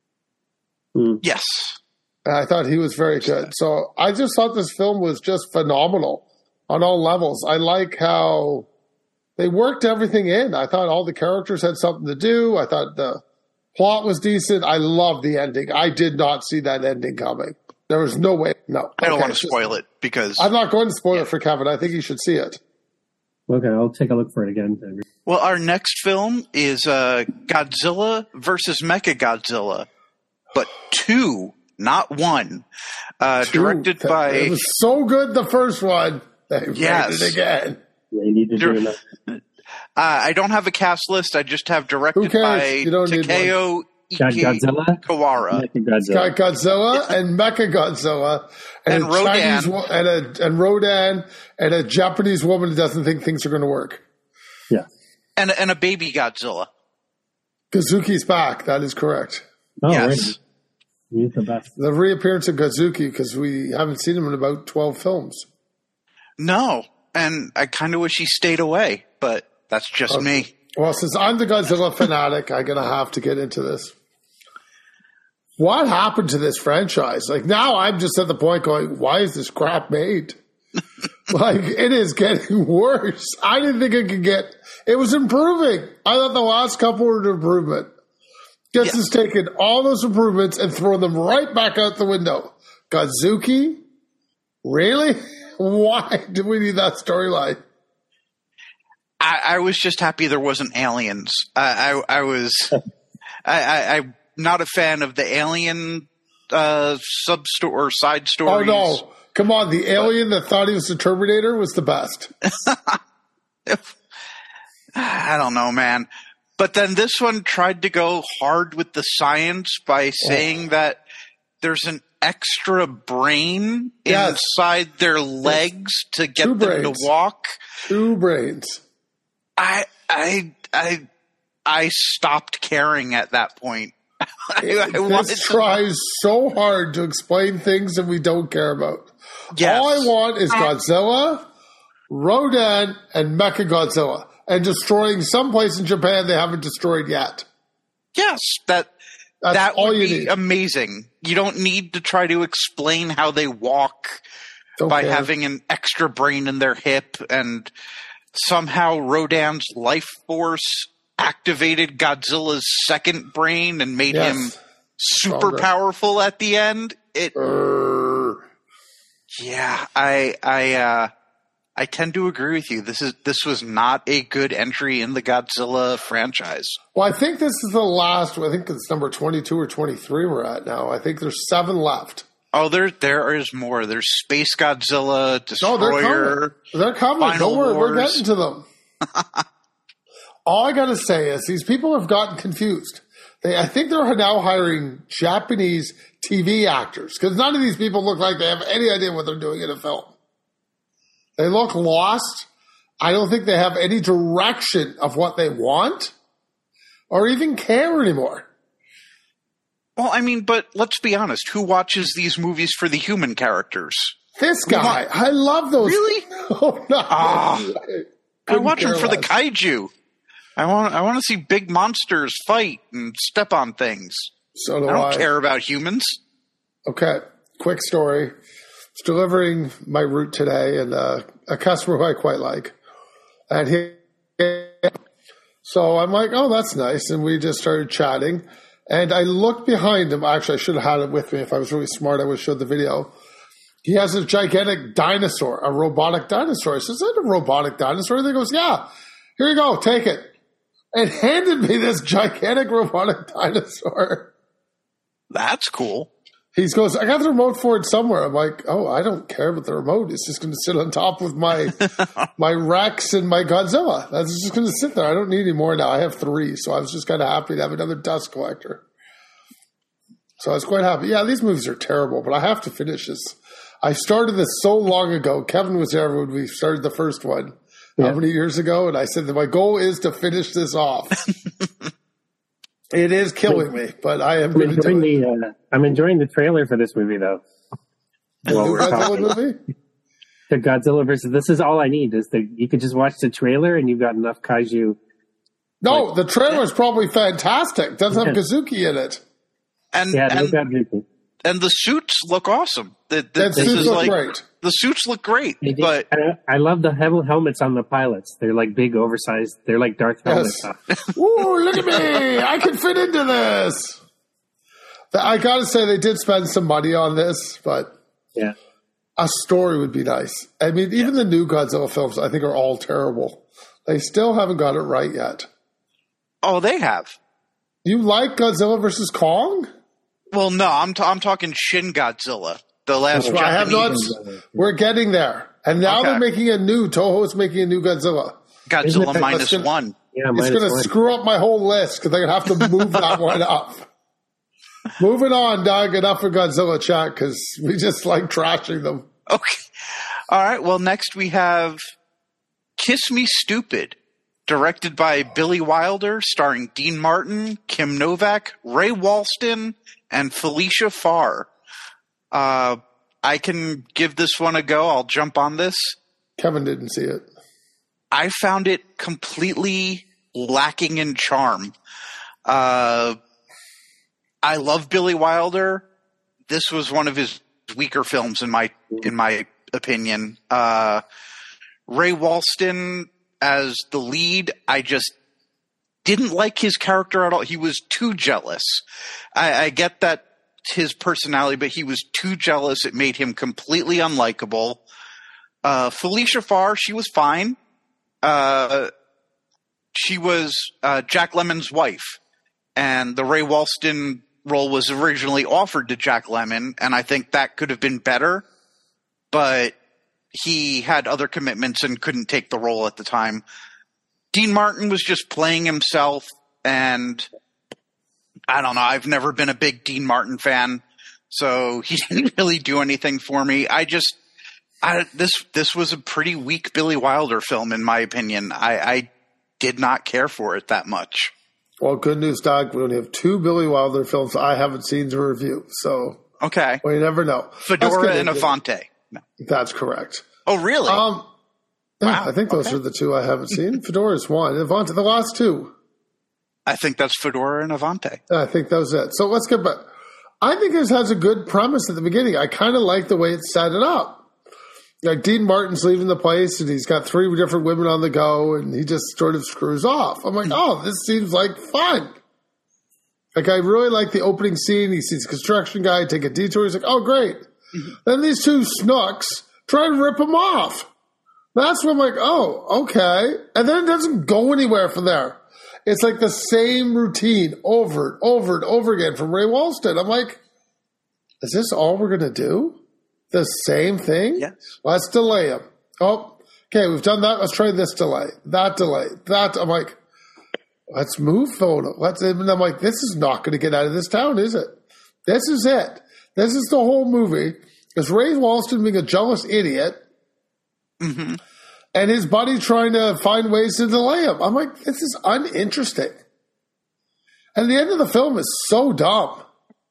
Yes. And I thought he was very good. So I just thought this film was just phenomenal on all levels. I like how they worked everything in. I thought all the characters had something to do. I thought the plot was decent. I love the ending. I did not see that ending coming. There was no way. No. I don't Okay, want to just- spoil it because I'm not going to spoil it for Kevin. I think you should see it. Okay, I'll take a look for it again. well, our next film is uh, Godzilla versus Mechagodzilla, but two, not one. Uh, directed Dude, by It was so good, the first one. They made Yes. it again. They need to do Dir- another. Uh, I don't have a cast list. I just have directed Who cares? by You don't need Takeo Got Godzilla? Ikawara. Got Godzilla and Mecha Godzilla and, And a Rodan. Chinese wo- and a and Rodan and a Japanese woman who doesn't think things are going to work. Yeah. And, and a baby Godzilla. Kazuki's back. That is correct. Oh, yes. really? He's the best. The reappearance of Godzuki, because we haven't seen him in about twelve films. No, and I kind of wish he stayed away, but that's just Okay. me. Well, since I'm the Godzilla fanatic, I'm going to have to get into this. What happened to this franchise? Like, now I'm just at the point going, why is this crap made? Like, it is getting worse. I didn't think it could get, it was improving. I thought the last couple were an improvement. Guess Yes. it's taken all those improvements and thrown them right back out the window. Godzuki? Really? Why do we need that storyline? I, I was just happy there wasn't aliens. I, I, I was, I, I, I'm not a fan of the alien uh, sub story or side Oh, stories. no. Come on. The alien that thought he was the Terminator was the best. I don't know, man. But then this one tried to go hard with the science by saying Oh. that there's an extra brain Yes. inside their legs to get Two them brains. to walk. Two brains. I, I, I, I stopped caring at that point. I, I wanted This to- tries so hard to explain things that we don't care about. Yes. All I want is Godzilla, Rodan, and Mechagodzilla, and destroying some place in Japan they haven't destroyed yet. Yes, that That's that all would you be need. amazing. You don't need to try to explain how they walk Don't by care. having an extra brain in their hip, and somehow Rodan's life force activated Godzilla's second brain and made Yes. him super Stronger. powerful at the end. It Err. yeah, I I uh I tend to agree with you. This is this was not a good entry in the Godzilla franchise. Well, I think this is the last. I think it's number twenty-two or twenty-three we're at now. I think there's seven left. Oh, there there is more. There's Space Godzilla, No, they're Destroyer. coming. They're coming. Final Don't worry, we're Wars. getting to them. All I got to say is these people have gotten confused. They, I think they're now hiring Japanese T V actors because none of these people look like they have any idea what they're doing in a film. They look lost. I don't think they have any direction of what they want or even care anymore. Well, I mean, but let's be honest. Who watches these movies for the human characters? This guy, I love those. Really? No, not Ah. this. I Couldn't watch them care for the less. kaiju. I want I want to see big monsters fight and step on things. So do I don't I. care about humans. Okay, quick story. I was delivering my route today, and uh, a customer who I quite like, and he. So I'm like, oh, that's nice, and we just started chatting, and I looked behind him. Actually, I should have had it with me. If I was really smart, I would have showed the video. He has a gigantic dinosaur, a robotic dinosaur. I said, is that a robotic dinosaur? And he goes, yeah. Here you go, take it. And handed me this gigantic robotic dinosaur. That's cool. He goes, I got the remote for it somewhere. I'm like, oh, I don't care about the remote. It's just going to sit on top of my my Rex and my Godzilla. That's just going to sit there. I don't need any more now. I have three, so I was just kind of happy to have another dust collector. So I was quite happy. Yeah, these movies are terrible, but I have to finish this. I started this so long ago. Kevin was there when we started the first one. Yeah. How many years ago? And I said that my goal is to finish this off. It is killing me, but I am I'm going to do enjoying it. the uh, I'm enjoying the trailer for this movie though. While New we're Godzilla talking, movie? the Godzilla versus this is all I need is the you could just watch the trailer and you've got enough kaiju. No, the trailer is probably fantastic. Doesn't have Yeah. Kazuki in it. And Yeah, no and, Godzilla. and the suits look awesome. The, the, That this suits is look like great. the suits look great, They did- but I, I love the hel- helmets on the pilots. They're like big, oversized. They're like Darth helmets. Yes. Ooh, look at me! I can fit into this. I got to say, they did spend some money on this, but Yeah, a story would be nice. I mean, even the new Godzilla films, I think, are all terrible. They still haven't got it right yet. oh, they have. You like Godzilla versus Kong? Well, no, I'm t- I'm talking Shin Godzilla, the last Oh, Well, I have not. Japanese We're getting there, and now Okay. they're making a new. Toho is making a new Godzilla. Isn't Godzilla it- minus That's gonna- one. yeah. It's minus going to one. screw up my whole list because they're going to have to move that one up. Moving on, Doug. Enough of Godzilla chat because we just like trashing them. Okay, all right. Well, next we have Kiss Me Stupid, directed by Billy Wilder, starring Dean Martin, Kim Novak, Ray Walston, and Felicia Farr. Uh, I can give this one a go. I'll jump on this. Kevin didn't see it. I found it completely lacking in charm. Uh, I love Billy Wilder. This was one of his weaker films in my in my opinion. Uh, Ray Walston as the lead, I just didn't like his character at all. He was too jealous. I, I get that his personality, but he was too jealous. It made him completely unlikable. Uh, Felicia Farr, she was fine. Uh, she was uh, Jack Lemmon's wife, and the Ray Walston role was originally offered to Jack Lemmon, and I think that could have been better, but he had other commitments and couldn't take the role at the time. Dean Martin was just playing himself, and I don't know, I've never been a big Dean Martin fan, so he didn't really do anything for me. I just I, this this was a pretty weak Billy Wilder film, in my opinion. I, I did not care for it that much. Well, good news, Doc. We only have two Billy Wilder films I haven't seen to review, so okay, well, you never know. Fedora and Avante. No. That's correct. Oh, really? Um, yeah, wow. I think those okay. are the two I haven't seen. Fedora's one. Avante, the last two. I think that's Fedora and Avante. I think that was it. So let's get back. I think this has a good premise at the beginning. I kind of like the way it set it up. Like Dean Martin's leaving the place and he's got three different women on the go and he just sort of screws off. I'm like, oh, this seems like fun. Like I really like the opening scene. He sees a construction guy take a detour. He's like, oh, great. Mm-hmm. Then these two snooks try to rip him off. That's when I'm like, oh, okay. And then it doesn't go anywhere from there. It's like the same routine over and over and over again from Ray Walston. I'm like, is this all we're going to do? The same thing? Yes. Let's delay him. Oh, okay, we've done that. Let's try this delay, that delay, that. I'm like, let's move photo. Let's, and I'm like, this is not going to get out of this town, is it? This is it. This is the whole movie. It's Ray Walston being a jealous idiot mm-hmm. and his buddy trying to find ways to delay him. I'm like, this is uninteresting. And the end of the film is so dumb.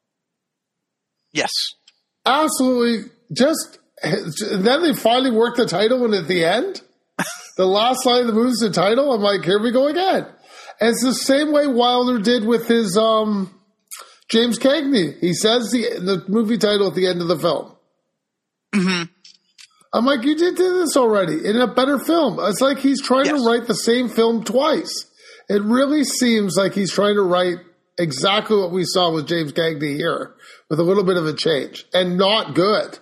Yes. Absolutely. Just then they finally work the title, and at the end, the last line of the movie is the title. I'm like, here we go again. And it's the same way Wilder did with his um, James Cagney. He says the the movie title at the end of the film. Mm-hmm. I'm like, you did this already in a better film. It's like he's trying yes. to write the same film twice. It really seems like he's trying to write exactly what we saw with James Cagney here, with a little bit of a change, and not good.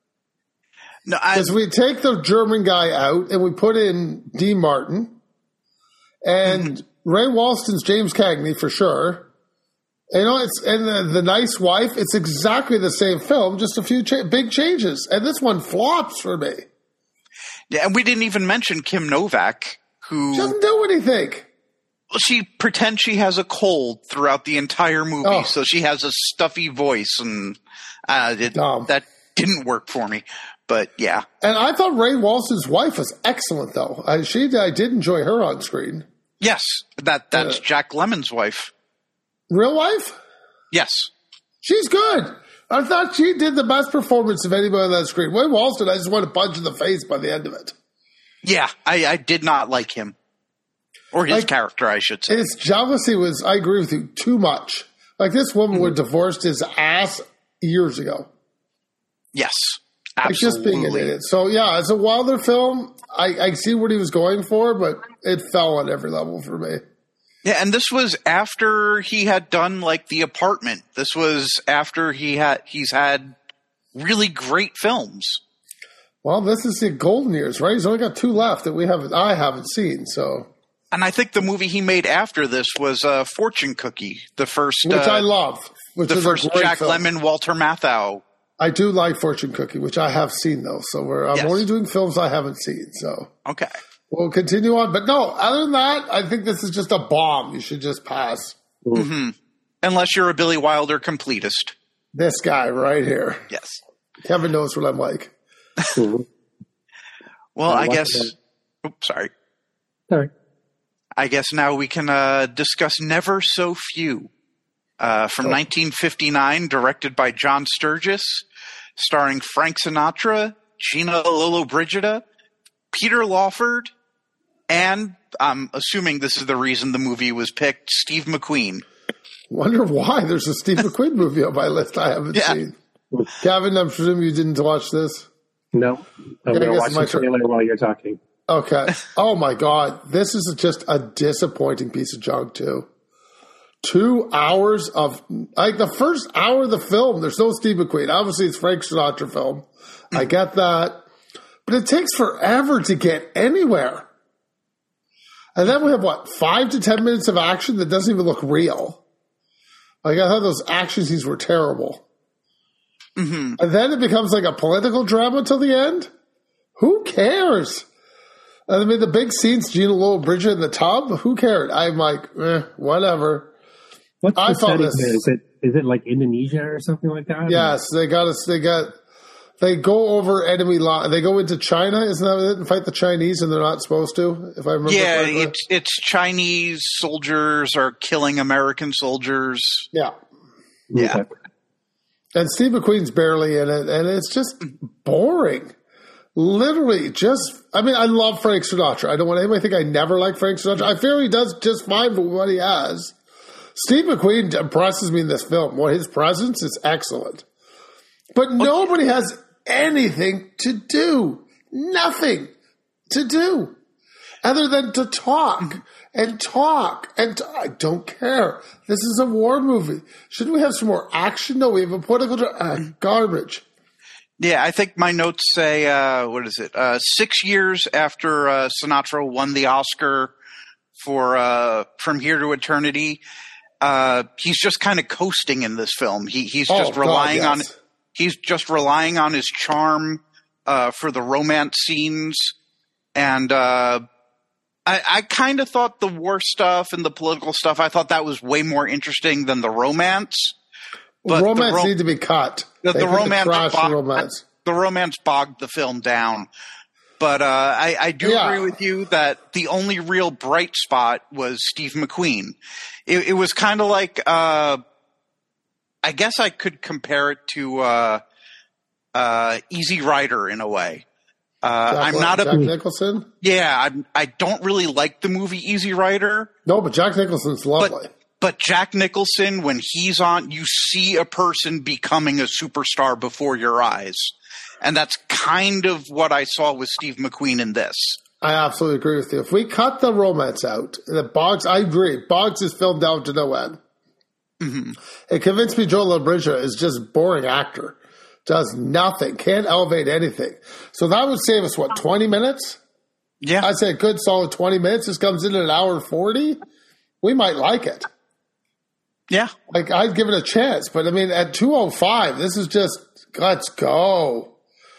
No, because we take the German guy out and we put in Dean Martin and mm-hmm. Ray Walston's James Cagney for sure. You know, it's and the, the Nice Wife. It's exactly the same film, just a few cha- big changes, and this one flops for me. Yeah, and we didn't even mention Kim Novak, who she doesn't do anything. She pretends she has a cold throughout the entire movie, oh. so she has a stuffy voice, and uh, it, um, that didn't work for me. But yeah, and I thought Ray Walston's wife was excellent, though. I, she, I did enjoy her on screen. Yes, that that's uh, Jack Lemmon's wife. Real wife? Yes, she's good. I thought she did the best performance of anybody on that screen. Ray Walston, I just want to punch in the face by the end of it. Yeah, I, I did not like him. Or his like, character, I should say. His jealousy was, I agree with you, too much. Like, this woman mm-hmm. would have divorced his ass years ago. Yes, absolutely. Like, just being an idiot. So, yeah, it's a Wilder film. I, I see what he was going for, but it fell on every level for me. Yeah, and this was after he had done, like, The Apartment. This was after he had he's had really great films. Well, this is the golden years, right? He's only got two left that we haven't, I haven't seen, so... And I think the movie he made after this was uh, Fortune Cookie, the first, which uh, I love. Which the is first Jack film. Lemmon, Walter Matthau. I do like Fortune Cookie, which I have seen though. So we're I'm yes. only doing films I haven't seen. So okay, we'll continue on. But no, other than that, I think this is just a bomb. You should just pass. Mm-hmm. Unless you're a Billy Wilder completist. This guy right here. Yes, Kevin knows what I'm like. Well, I, I guess. Oops, sorry. Sorry. I guess now we can uh, discuss Never So Few, uh, from Oh. nineteen fifty-nine, directed by John Sturgis, starring Frank Sinatra, Gina Lollobrigida, Peter Lawford, and I'm assuming this is the reason the movie was picked, Steve McQueen. Wonder why there's a Steve McQueen movie on my list I haven't Yeah. seen. Gavin, I'm presuming you didn't watch this. No, I'm Yeah, I going to guess watch my the turn. trailer while you're talking. Okay. Oh my God. This is just a disappointing piece of junk too. Two hours of, like the first hour of the film, there's no Steve McQueen. Obviously it's Frank Sinatra film. I get that. But it takes forever to get anywhere. And then we have what, five to ten minutes of action that doesn't even look real. Like I thought those action scenes were terrible. Mm-hmm. And then it becomes like a political drama till the end. Who cares? I mean, the big scenes, Gina Lollobrigida in the tub, who cared? I'm like, eh, whatever. What's the I thought setting this- there? Is it is it like Indonesia or something like that? Yes, they got us. They got. They go over enemy line. They go into China, isn't that it? And fight the Chinese, and they're not supposed to. If I remember Yeah, correctly. it's it's Chinese soldiers are killing American soldiers. yeah. Yeah. Okay. And Steve McQueen's barely in it, and it's just boring. Literally, just. I mean, I love Frank Sinatra. I don't want anybody to think I never like Frank Sinatra. I feel he does just fine for what he has. Steve McQueen impresses me in this film. Well, his presence is excellent. But nobody has anything to do. Nothing to do. Other than to talk and talk. And t- I don't care. This is a war movie. Shouldn't we have some more action? No, we have a political dra- uh, garbage. Yeah, I think my notes say, uh, what is it? Uh, six years after uh, Sinatra won the Oscar for uh, From Here to Eternity, uh, he's just kind of coasting in this film. He he's just Oh, God, relying on yes. he's just relying on his charm uh, for the romance scenes, and uh, I, I kind of thought the war stuff and the political stuff. I thought that was way more interesting than the romance. But romance the ro- need to be cut. the, They the put romance trash bog- romance. the romance bogged the film down. But uh, I, I do Yeah. agree with you that the only real bright spot was Steve McQueen. It, it was kind of like, uh, I guess I could compare it to uh, uh, Easy Rider in a way. Uh, Jack, I'm not a Jack Nicholson? yeah. I'm, I don't really like the movie Easy Rider. No, but Jack Nicholson's lovely. But but Jack Nicholson, when he's on, you see a person becoming a superstar before your eyes. And that's kind of what I saw with Steve McQueen in this. I absolutely agree with you. If we cut the romance out, the Boggs, I agree. Boggs is filmed down to no end. Mm-hmm. It convinced me Joe LaBridge is just a boring actor. Does nothing. Can't elevate anything. So that would save us, what, twenty minutes? Yeah. I'd say a good solid twenty minutes. This comes in at an hour forty. We might like it. yeah. Like, I'd give it a chance. But, I mean, at two oh five, this is just, let's go.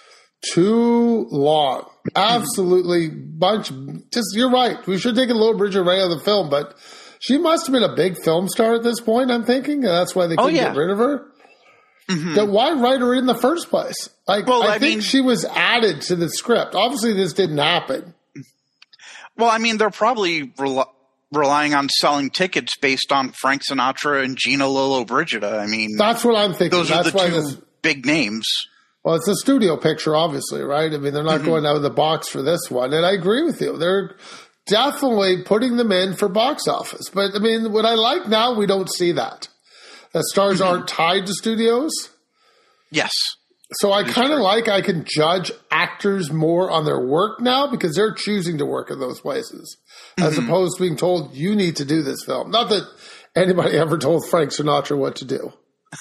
Too long. Absolutely bunch. Just, you're right. We should take a Low Bridger right out of the film, but she must have been a big film star at this point, I'm thinking. And that's why they Oh, couldn't yeah. get rid of her. Mm-hmm. Then why write her in the first place? Like, Well, I, I think mean- she was added to the script. Obviously, this didn't happen. Well, I mean, they're probably rel- relying on selling tickets based on Frank Sinatra and Gina Lollobrigida. I mean, That's what I'm thinking. those are That's the why two this. big names. Well, it's a studio picture, obviously, right? I mean, they're not Mm-hmm. going out of the box for this one. And I agree with you. They're definitely putting them in for box office. But, I mean, what I like now, we don't see that. That stars Mm-hmm. aren't tied to studios. Yes. So I kind of like I can judge actors more on their work now because they're choosing to work in those places as Mm-hmm. opposed to being told, you need to do this film. Not that anybody ever told Frank Sinatra what to do.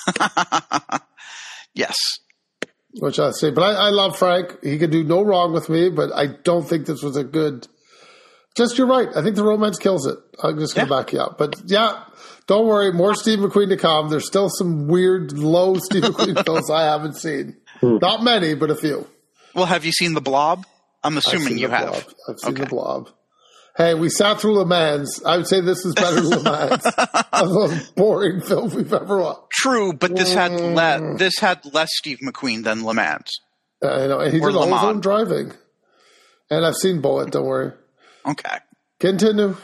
Yes. Which I say, but I, I love Frank. He could do no wrong with me, but I don't think this was a good. Just you're right. I think the romance kills it. I'm just going to Yeah. back you up. But yeah, don't worry. More Steve McQueen to come. There's still some weird low Steve McQueen films I haven't seen. Not many, but a few. Well, have you seen The Blob? I'm I've assuming seen you the have. Blob. I've seen Okay. the Blob. Hey, we sat through Le Mans. I would say this is better than Le Mans. That's the most boring film we've ever watched. True, but this had Mm. le- this had less Steve McQueen than Le Mans. I know. And he Or did all Le his Mans. own driving. And I've seen Bullet. Don't worry. Okay. Continue.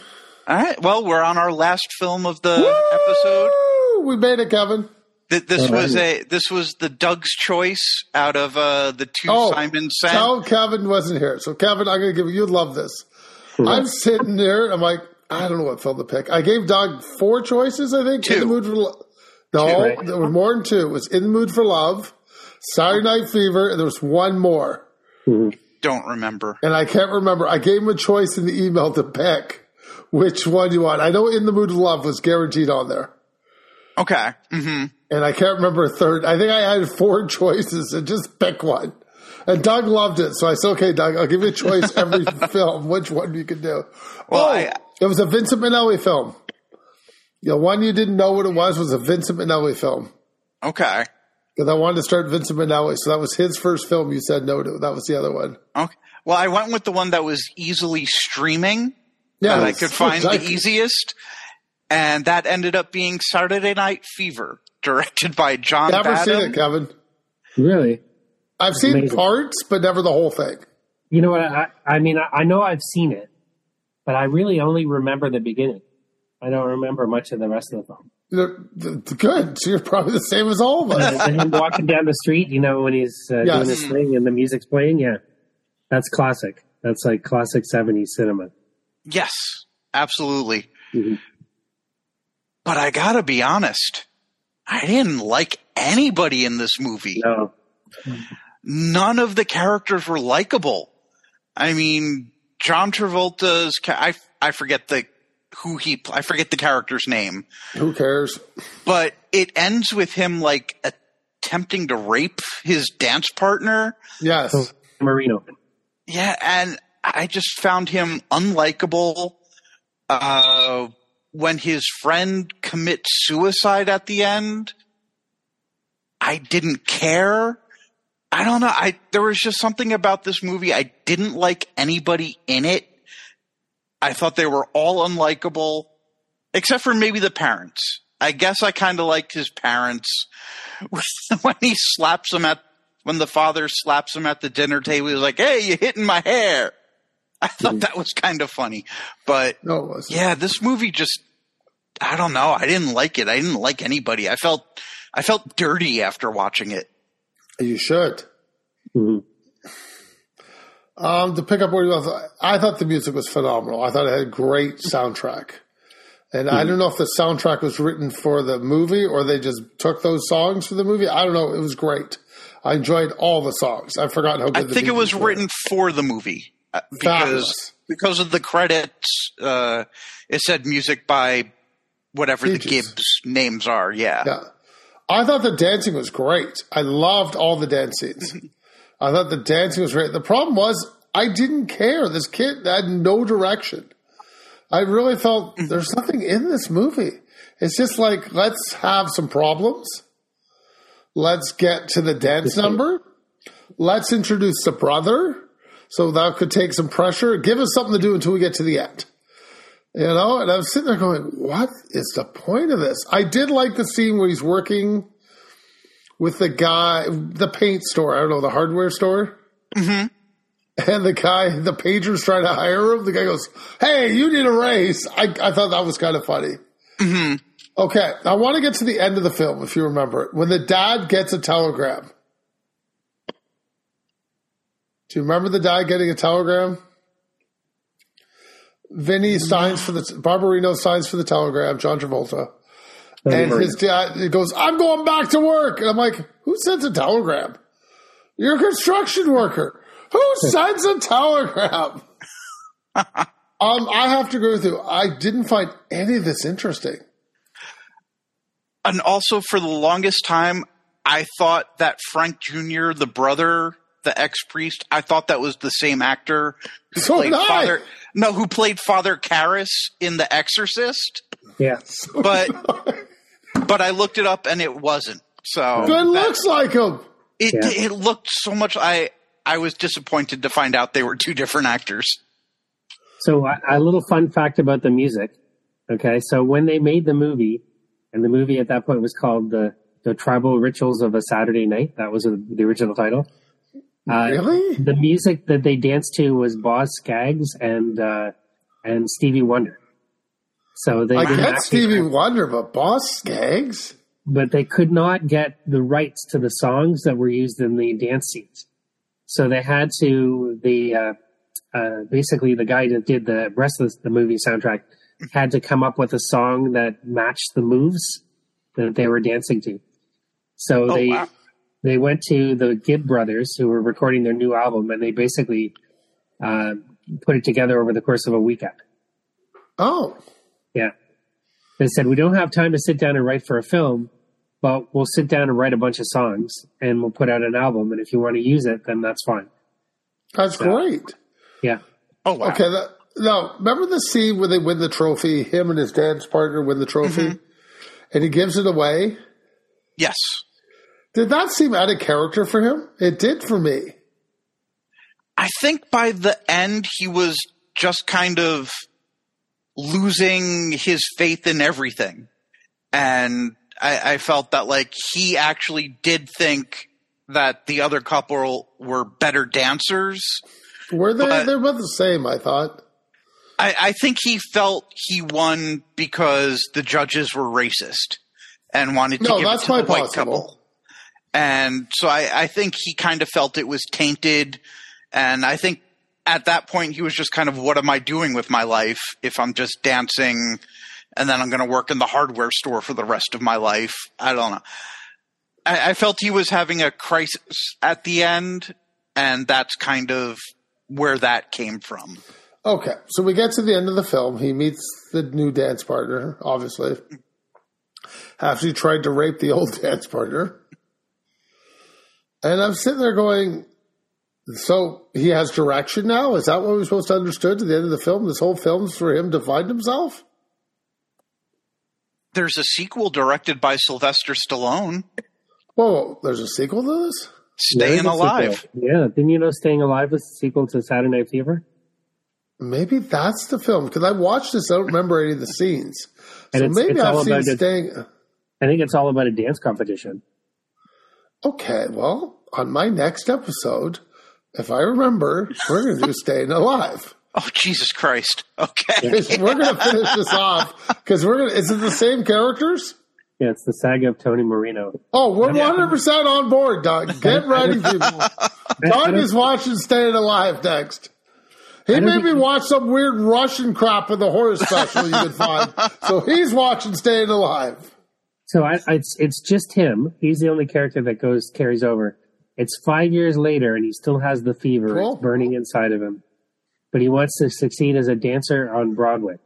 All right. Well, we're on our last film of the Woo! episode. We made it, Kevin. Th- This All was right. a this was the Doug's choice out of uh, the two Oh, Simon sent. tell Kevin wasn't here. So, Kevin, I'm going to give you, you'd love this. I'm sitting there. I'm like, I don't know what film to pick. I gave Doug four choices, I think. Two. In the Mood for Love. No, Two, right? there was more than two. It was In the Mood for Love, Saturday Night Fever, and there was one more. Don't remember. And I can't remember. I gave him a choice in the email to pick which one you want. I know In the Mood for Love was guaranteed on there. Okay. hmm And I can't remember a third. I think I had four choices and just pick one. And Doug loved it. So I said, okay, Doug, I'll give you a choice every film, which one you can do. Well, oh, I- it was a Vincent Minnelli film. The one you didn't know what it was was a Vincent Minnelli film. Okay. Because I wanted to start Vincent Minnelli. So that was his first film you said no to. That was the other one. Okay. Well, I went with the one that was easily streaming. Yeah, that I could find the exactly. easiest. And that ended up being Saturday Night Fever, directed by John Never Badham. seen it, Kevin. Really? I've seen Amazing. parts, but never the whole thing. You know what? I, I mean, I, I know I've seen it, but I really only remember the beginning. I don't remember much of the rest of the film. They're- they're Good. So you're probably the same as all of us. And him walking down the street, you know, when he's uh, Yes. doing his thing and the music's playing, yeah, that's classic. That's like classic seventies cinema. Yes, absolutely. Mhm. But I gotta be honest, I didn't like anybody in this movie. No, None of the characters were likable. I mean, John Travolta's, ca- I, I forget the, who he, I forget the character's name, Who cares? but it ends with him like attempting to rape his dance partner. Yes. Marino. Yeah, and I just found him unlikable. Uh, when his friend commits suicide at the end, I didn't care. I don't know. I there was just something about this movie. I didn't like anybody in it. I thought they were all unlikable, except for maybe the parents. I guess I kind of liked his parents when he slaps him at when the father slaps him at the dinner table. He was like, "Hey, you're hitting my hair." I thought that was kind of funny, but No, it wasn't. yeah, this movie just, I don't know. I didn't like it. I didn't like anybody. I felt, I felt dirty after watching it. You should. Mhm. Um, to pick up where you left, I thought the music was phenomenal. I thought it had a great soundtrack. And I don't know if the soundtrack was written for the movie or they just took those songs for the movie. I don't know. It was great. I enjoyed all the songs. I've forgotten how good I the think it music was were. written for the movie uh, Fabulous. because because of the credits. Uh, it said music by whatever the Peaches. Gibbs names are. Yeah. Yeah. I thought the dancing was great. I loved all the dance scenes. I thought the dancing was great. The problem was I didn't care. This kid had no direction. I really felt there's nothing in this movie. It's just like, let's have some problems. Let's get to the dance number. Let's introduce the brother. So that could take some pressure. Give us something to do until we get to the end. You know, and I was sitting there going, what is the point of this? I did like the scene where he's working with the guy, the paint store, I don't know, the hardware store. Mm-hmm. And the guy, the pager's trying to hire him. The guy goes, hey, you need a raise. I, I thought that was kind of funny. Mm-hmm. Okay, I want to get to the end of the film, if you remember it. When the dad gets a telegram. Do you remember the dad getting a telegram? Vinny signs for the, Barbarino signs for the telegram, John Travolta. And his dad he goes, I'm going back to work. And I'm like, who sends a telegram? You're a construction worker. Who sends a telegram? um, I have to agree with you. I didn't find any of this interesting. And also, for the longest time, I thought that Frank Junior, the brother, the ex-priest, I thought that was the same actor who So played did I. Father. No, who played Father Karras in The Exorcist. Yeah. But but I looked it up and it wasn't. So It that- looks like him. it Yeah. it looked so much. I I was disappointed to find out they were two different actors. So a, a little fun fact about the music. Okay, so when they made the movie, and the movie at that point was called the the Tribal Rituals of a Saturday Night. That was the original title. Uh, Really? The music that they danced to was Boz Scaggs and uh, and Stevie Wonder. So they I didn't get actually- Stevie Wonder, but Boss Skaggs? but they could not get the rights to the songs that were used in the dance scenes. So they had to, the uh, uh, basically the guy that did the rest of the movie soundtrack had to come up with a song that matched the moves that they were dancing to. So Oh, they wow. they went to the Gibb brothers who were recording their new album, and they basically uh, put it together over the course of a weekend. Oh. Yeah. They said, we don't have time to sit down and write for a film, but we'll sit down and write a bunch of songs and we'll put out an album. And if you want to use it, then that's fine. That's So- great. Yeah. Oh, wow. Okay, that, now, remember the scene where they win the trophy, him and his dance partner win the trophy, Mm-hmm. and he gives it away? Yes. Did that seem out of character for him? It did for me. I think by the end, he was just kind of losing his faith in everything. And I, I felt that, like, he actually did think that the other couple were better dancers. Were they? But- They're about the same, I thought. I, I think he felt he won because the judges were racist and wanted to No, give that's it to quite the white possible. couple. And so I, I think he kind of felt it was tainted. And I think at that point he was just kind of, what am I doing with my life if I'm just dancing and then I'm going to work in the hardware store for the rest of my life? I don't know. I, I felt he was having a crisis at the end, and that's kind of where that came from. Okay, so we get to the end of the film. He meets the new dance partner, obviously, after he tried to rape the old dance partner. And I'm sitting there going, so he has direction now? Is that what we're supposed to understood to the end of the film? This whole film's for him to find himself? There's a sequel directed by Sylvester Stallone, Whoa, whoa, there's a sequel to this? There is Staying a Alive. sequel. Yeah. Didn't you know Staying Alive was the sequel to Saturday Night Fever? Maybe that's the film, because I watched this. I don't remember any of the scenes. And So it's- maybe it's I've all seen about it. Staying... I think it's all about a dance competition. Okay, well, on my next episode, if I remember, we're going to do Staying Alive. Oh, Jesus Christ. Okay. We're going to finish this off because we're going to. Is it the same characters? Yeah, it's the saga of Tony Marino. Oh, we're one hundred percent on board, Doug. Get ready, people. Doug is watching Staying Alive next. He don't made think me he- watch some weird Russian crap in the horror special you can find. So he's watching Staying Alive. So I, I, it's it's just him. He's the only character that goes carries over. It's five years later, and he still has the fever. Cool. It's burning inside of him. But he wants to succeed as a dancer on Broadway.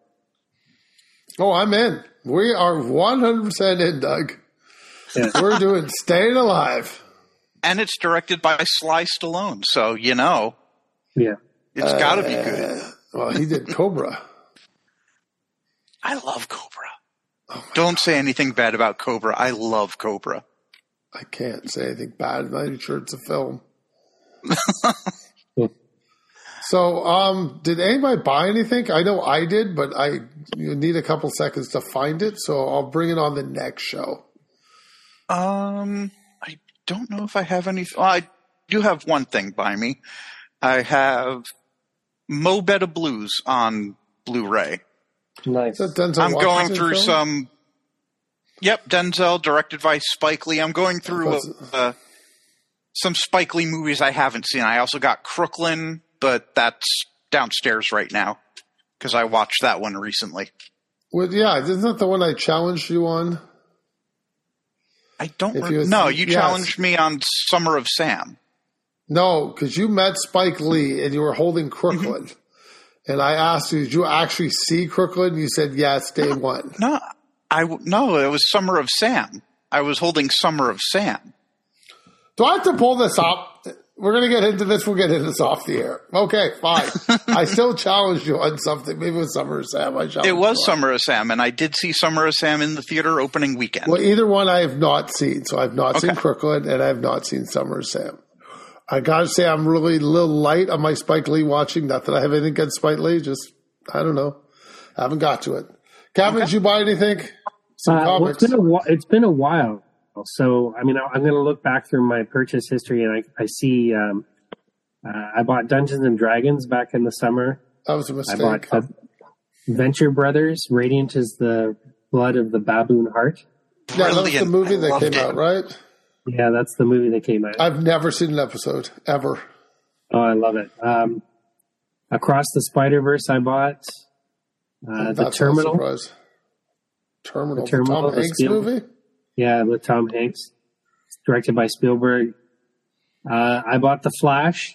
Oh, I'm in. We are one hundred percent in, Doug. Yeah. We're doing Staying Alive. And it's directed by Sly Stallone, so you know Yeah. it's got to be good. Uh, well, he did Cobra. I love Cobra. Don't say anything bad about Cobra. I love Cobra. I can't say anything bad. I'm not even sure it's a film. So, um, did anybody buy anything? I know I did, but I you need a couple seconds to find it, so I'll bring it on the next show. Um, I don't know if I have any. Well, I do have one thing by me. I have Mo Better Blues on Blu-ray. Nice. Is that Denzel I'm going Washington through film? some. Yep, Denzel, directed by Spike Lee. I'm going through uh, uh, some Spike Lee movies I haven't seen. I also got Crooklyn, but that's downstairs right now because I watched that one recently. Well, yeah, isn't that the one I challenged you on? I don't. If Re- you was- no, you yes. challenged me on Summer of Sam. No, because you met Spike Lee and you were holding Crooklyn. Mm-hmm. And I asked you, did you actually see Crooklyn? You said yes, day one. No, I w- no, it was Summer of Sam. I was holding Summer of Sam. Do I have to pull this up? We're going to get into this. We'll get into this off the air. Okay, fine. I still challenged you on something. Maybe it was Summer of Sam. I challenged It was you on. Summer of Sam, and I did see Summer of Sam in the theater opening weekend. Well, either one I have not seen. So I've not seen Okay. Crooklyn and I have not seen Summer of Sam. I got to say I'm really a little light on my Spike Lee watching. Not that I have anything against Spike Lee. Just, I don't know. I haven't got to it. Kevin, did you buy anything? Some Uh, well, comics. it's been a whi- it's been a while. So I mean, I- I'm going to look back through my purchase history, and I I see um, uh, I bought Dungeons and Dragons back in the summer. That was a I mistake. bought the, Venture Brothers, Radiant is the Blood of the Baboon Heart. Yeah, that was the movie that came it. out, right? Yeah, that's the movie that came out. I've never seen an episode, ever. Oh, I love it. Um, Across the Spider-Verse I bought. Uh, the That's Terminal. not a surprise. Terminal, The Terminal, Tom the Hanks Spiel- movie? Yeah, with Tom Hanks. It's directed by Spielberg. Uh, I bought The Flash.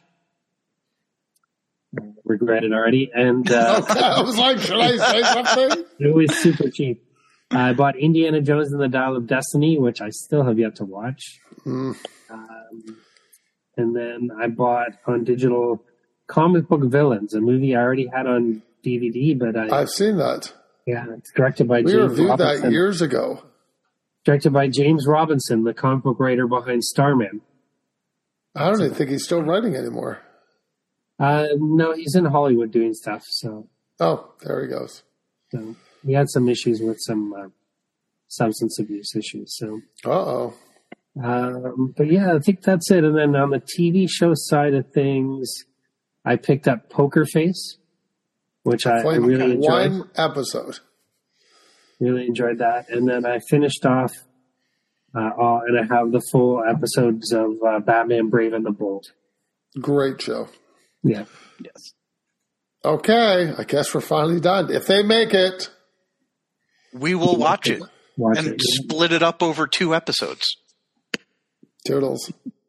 Regret it already. And uh, Okay, I was like, should I say something? it was super cheap. I bought Indiana Jones and the Dial of Destiny, which I still have yet to watch. Mm. Um, and then I bought on digital Comic Book Villains, a movie I already had on D V D, but I I've seen that. yeah, it's directed by We James reviewed Robinson. that years ago. Directed by James Robinson, the comic book writer behind Starman. I don't even think he's still writing anymore. Uh, no, he's in Hollywood doing stuff. So, Oh, there he goes. so he had some issues with some uh, substance abuse issues. So, Uh-oh. um, but yeah, I think that's it. And then on the T V show side of things, I picked up Poker Face, which I, I Played really enjoyed. one episode. Really enjoyed that. And then I finished off, uh, all, and I have the full episodes of uh, Batman Brave and the Bold. Great show. Yeah. Yes. Okay, I guess we're finally done. If they make it, We will watch it Watch and it. split it up over two episodes. toodles.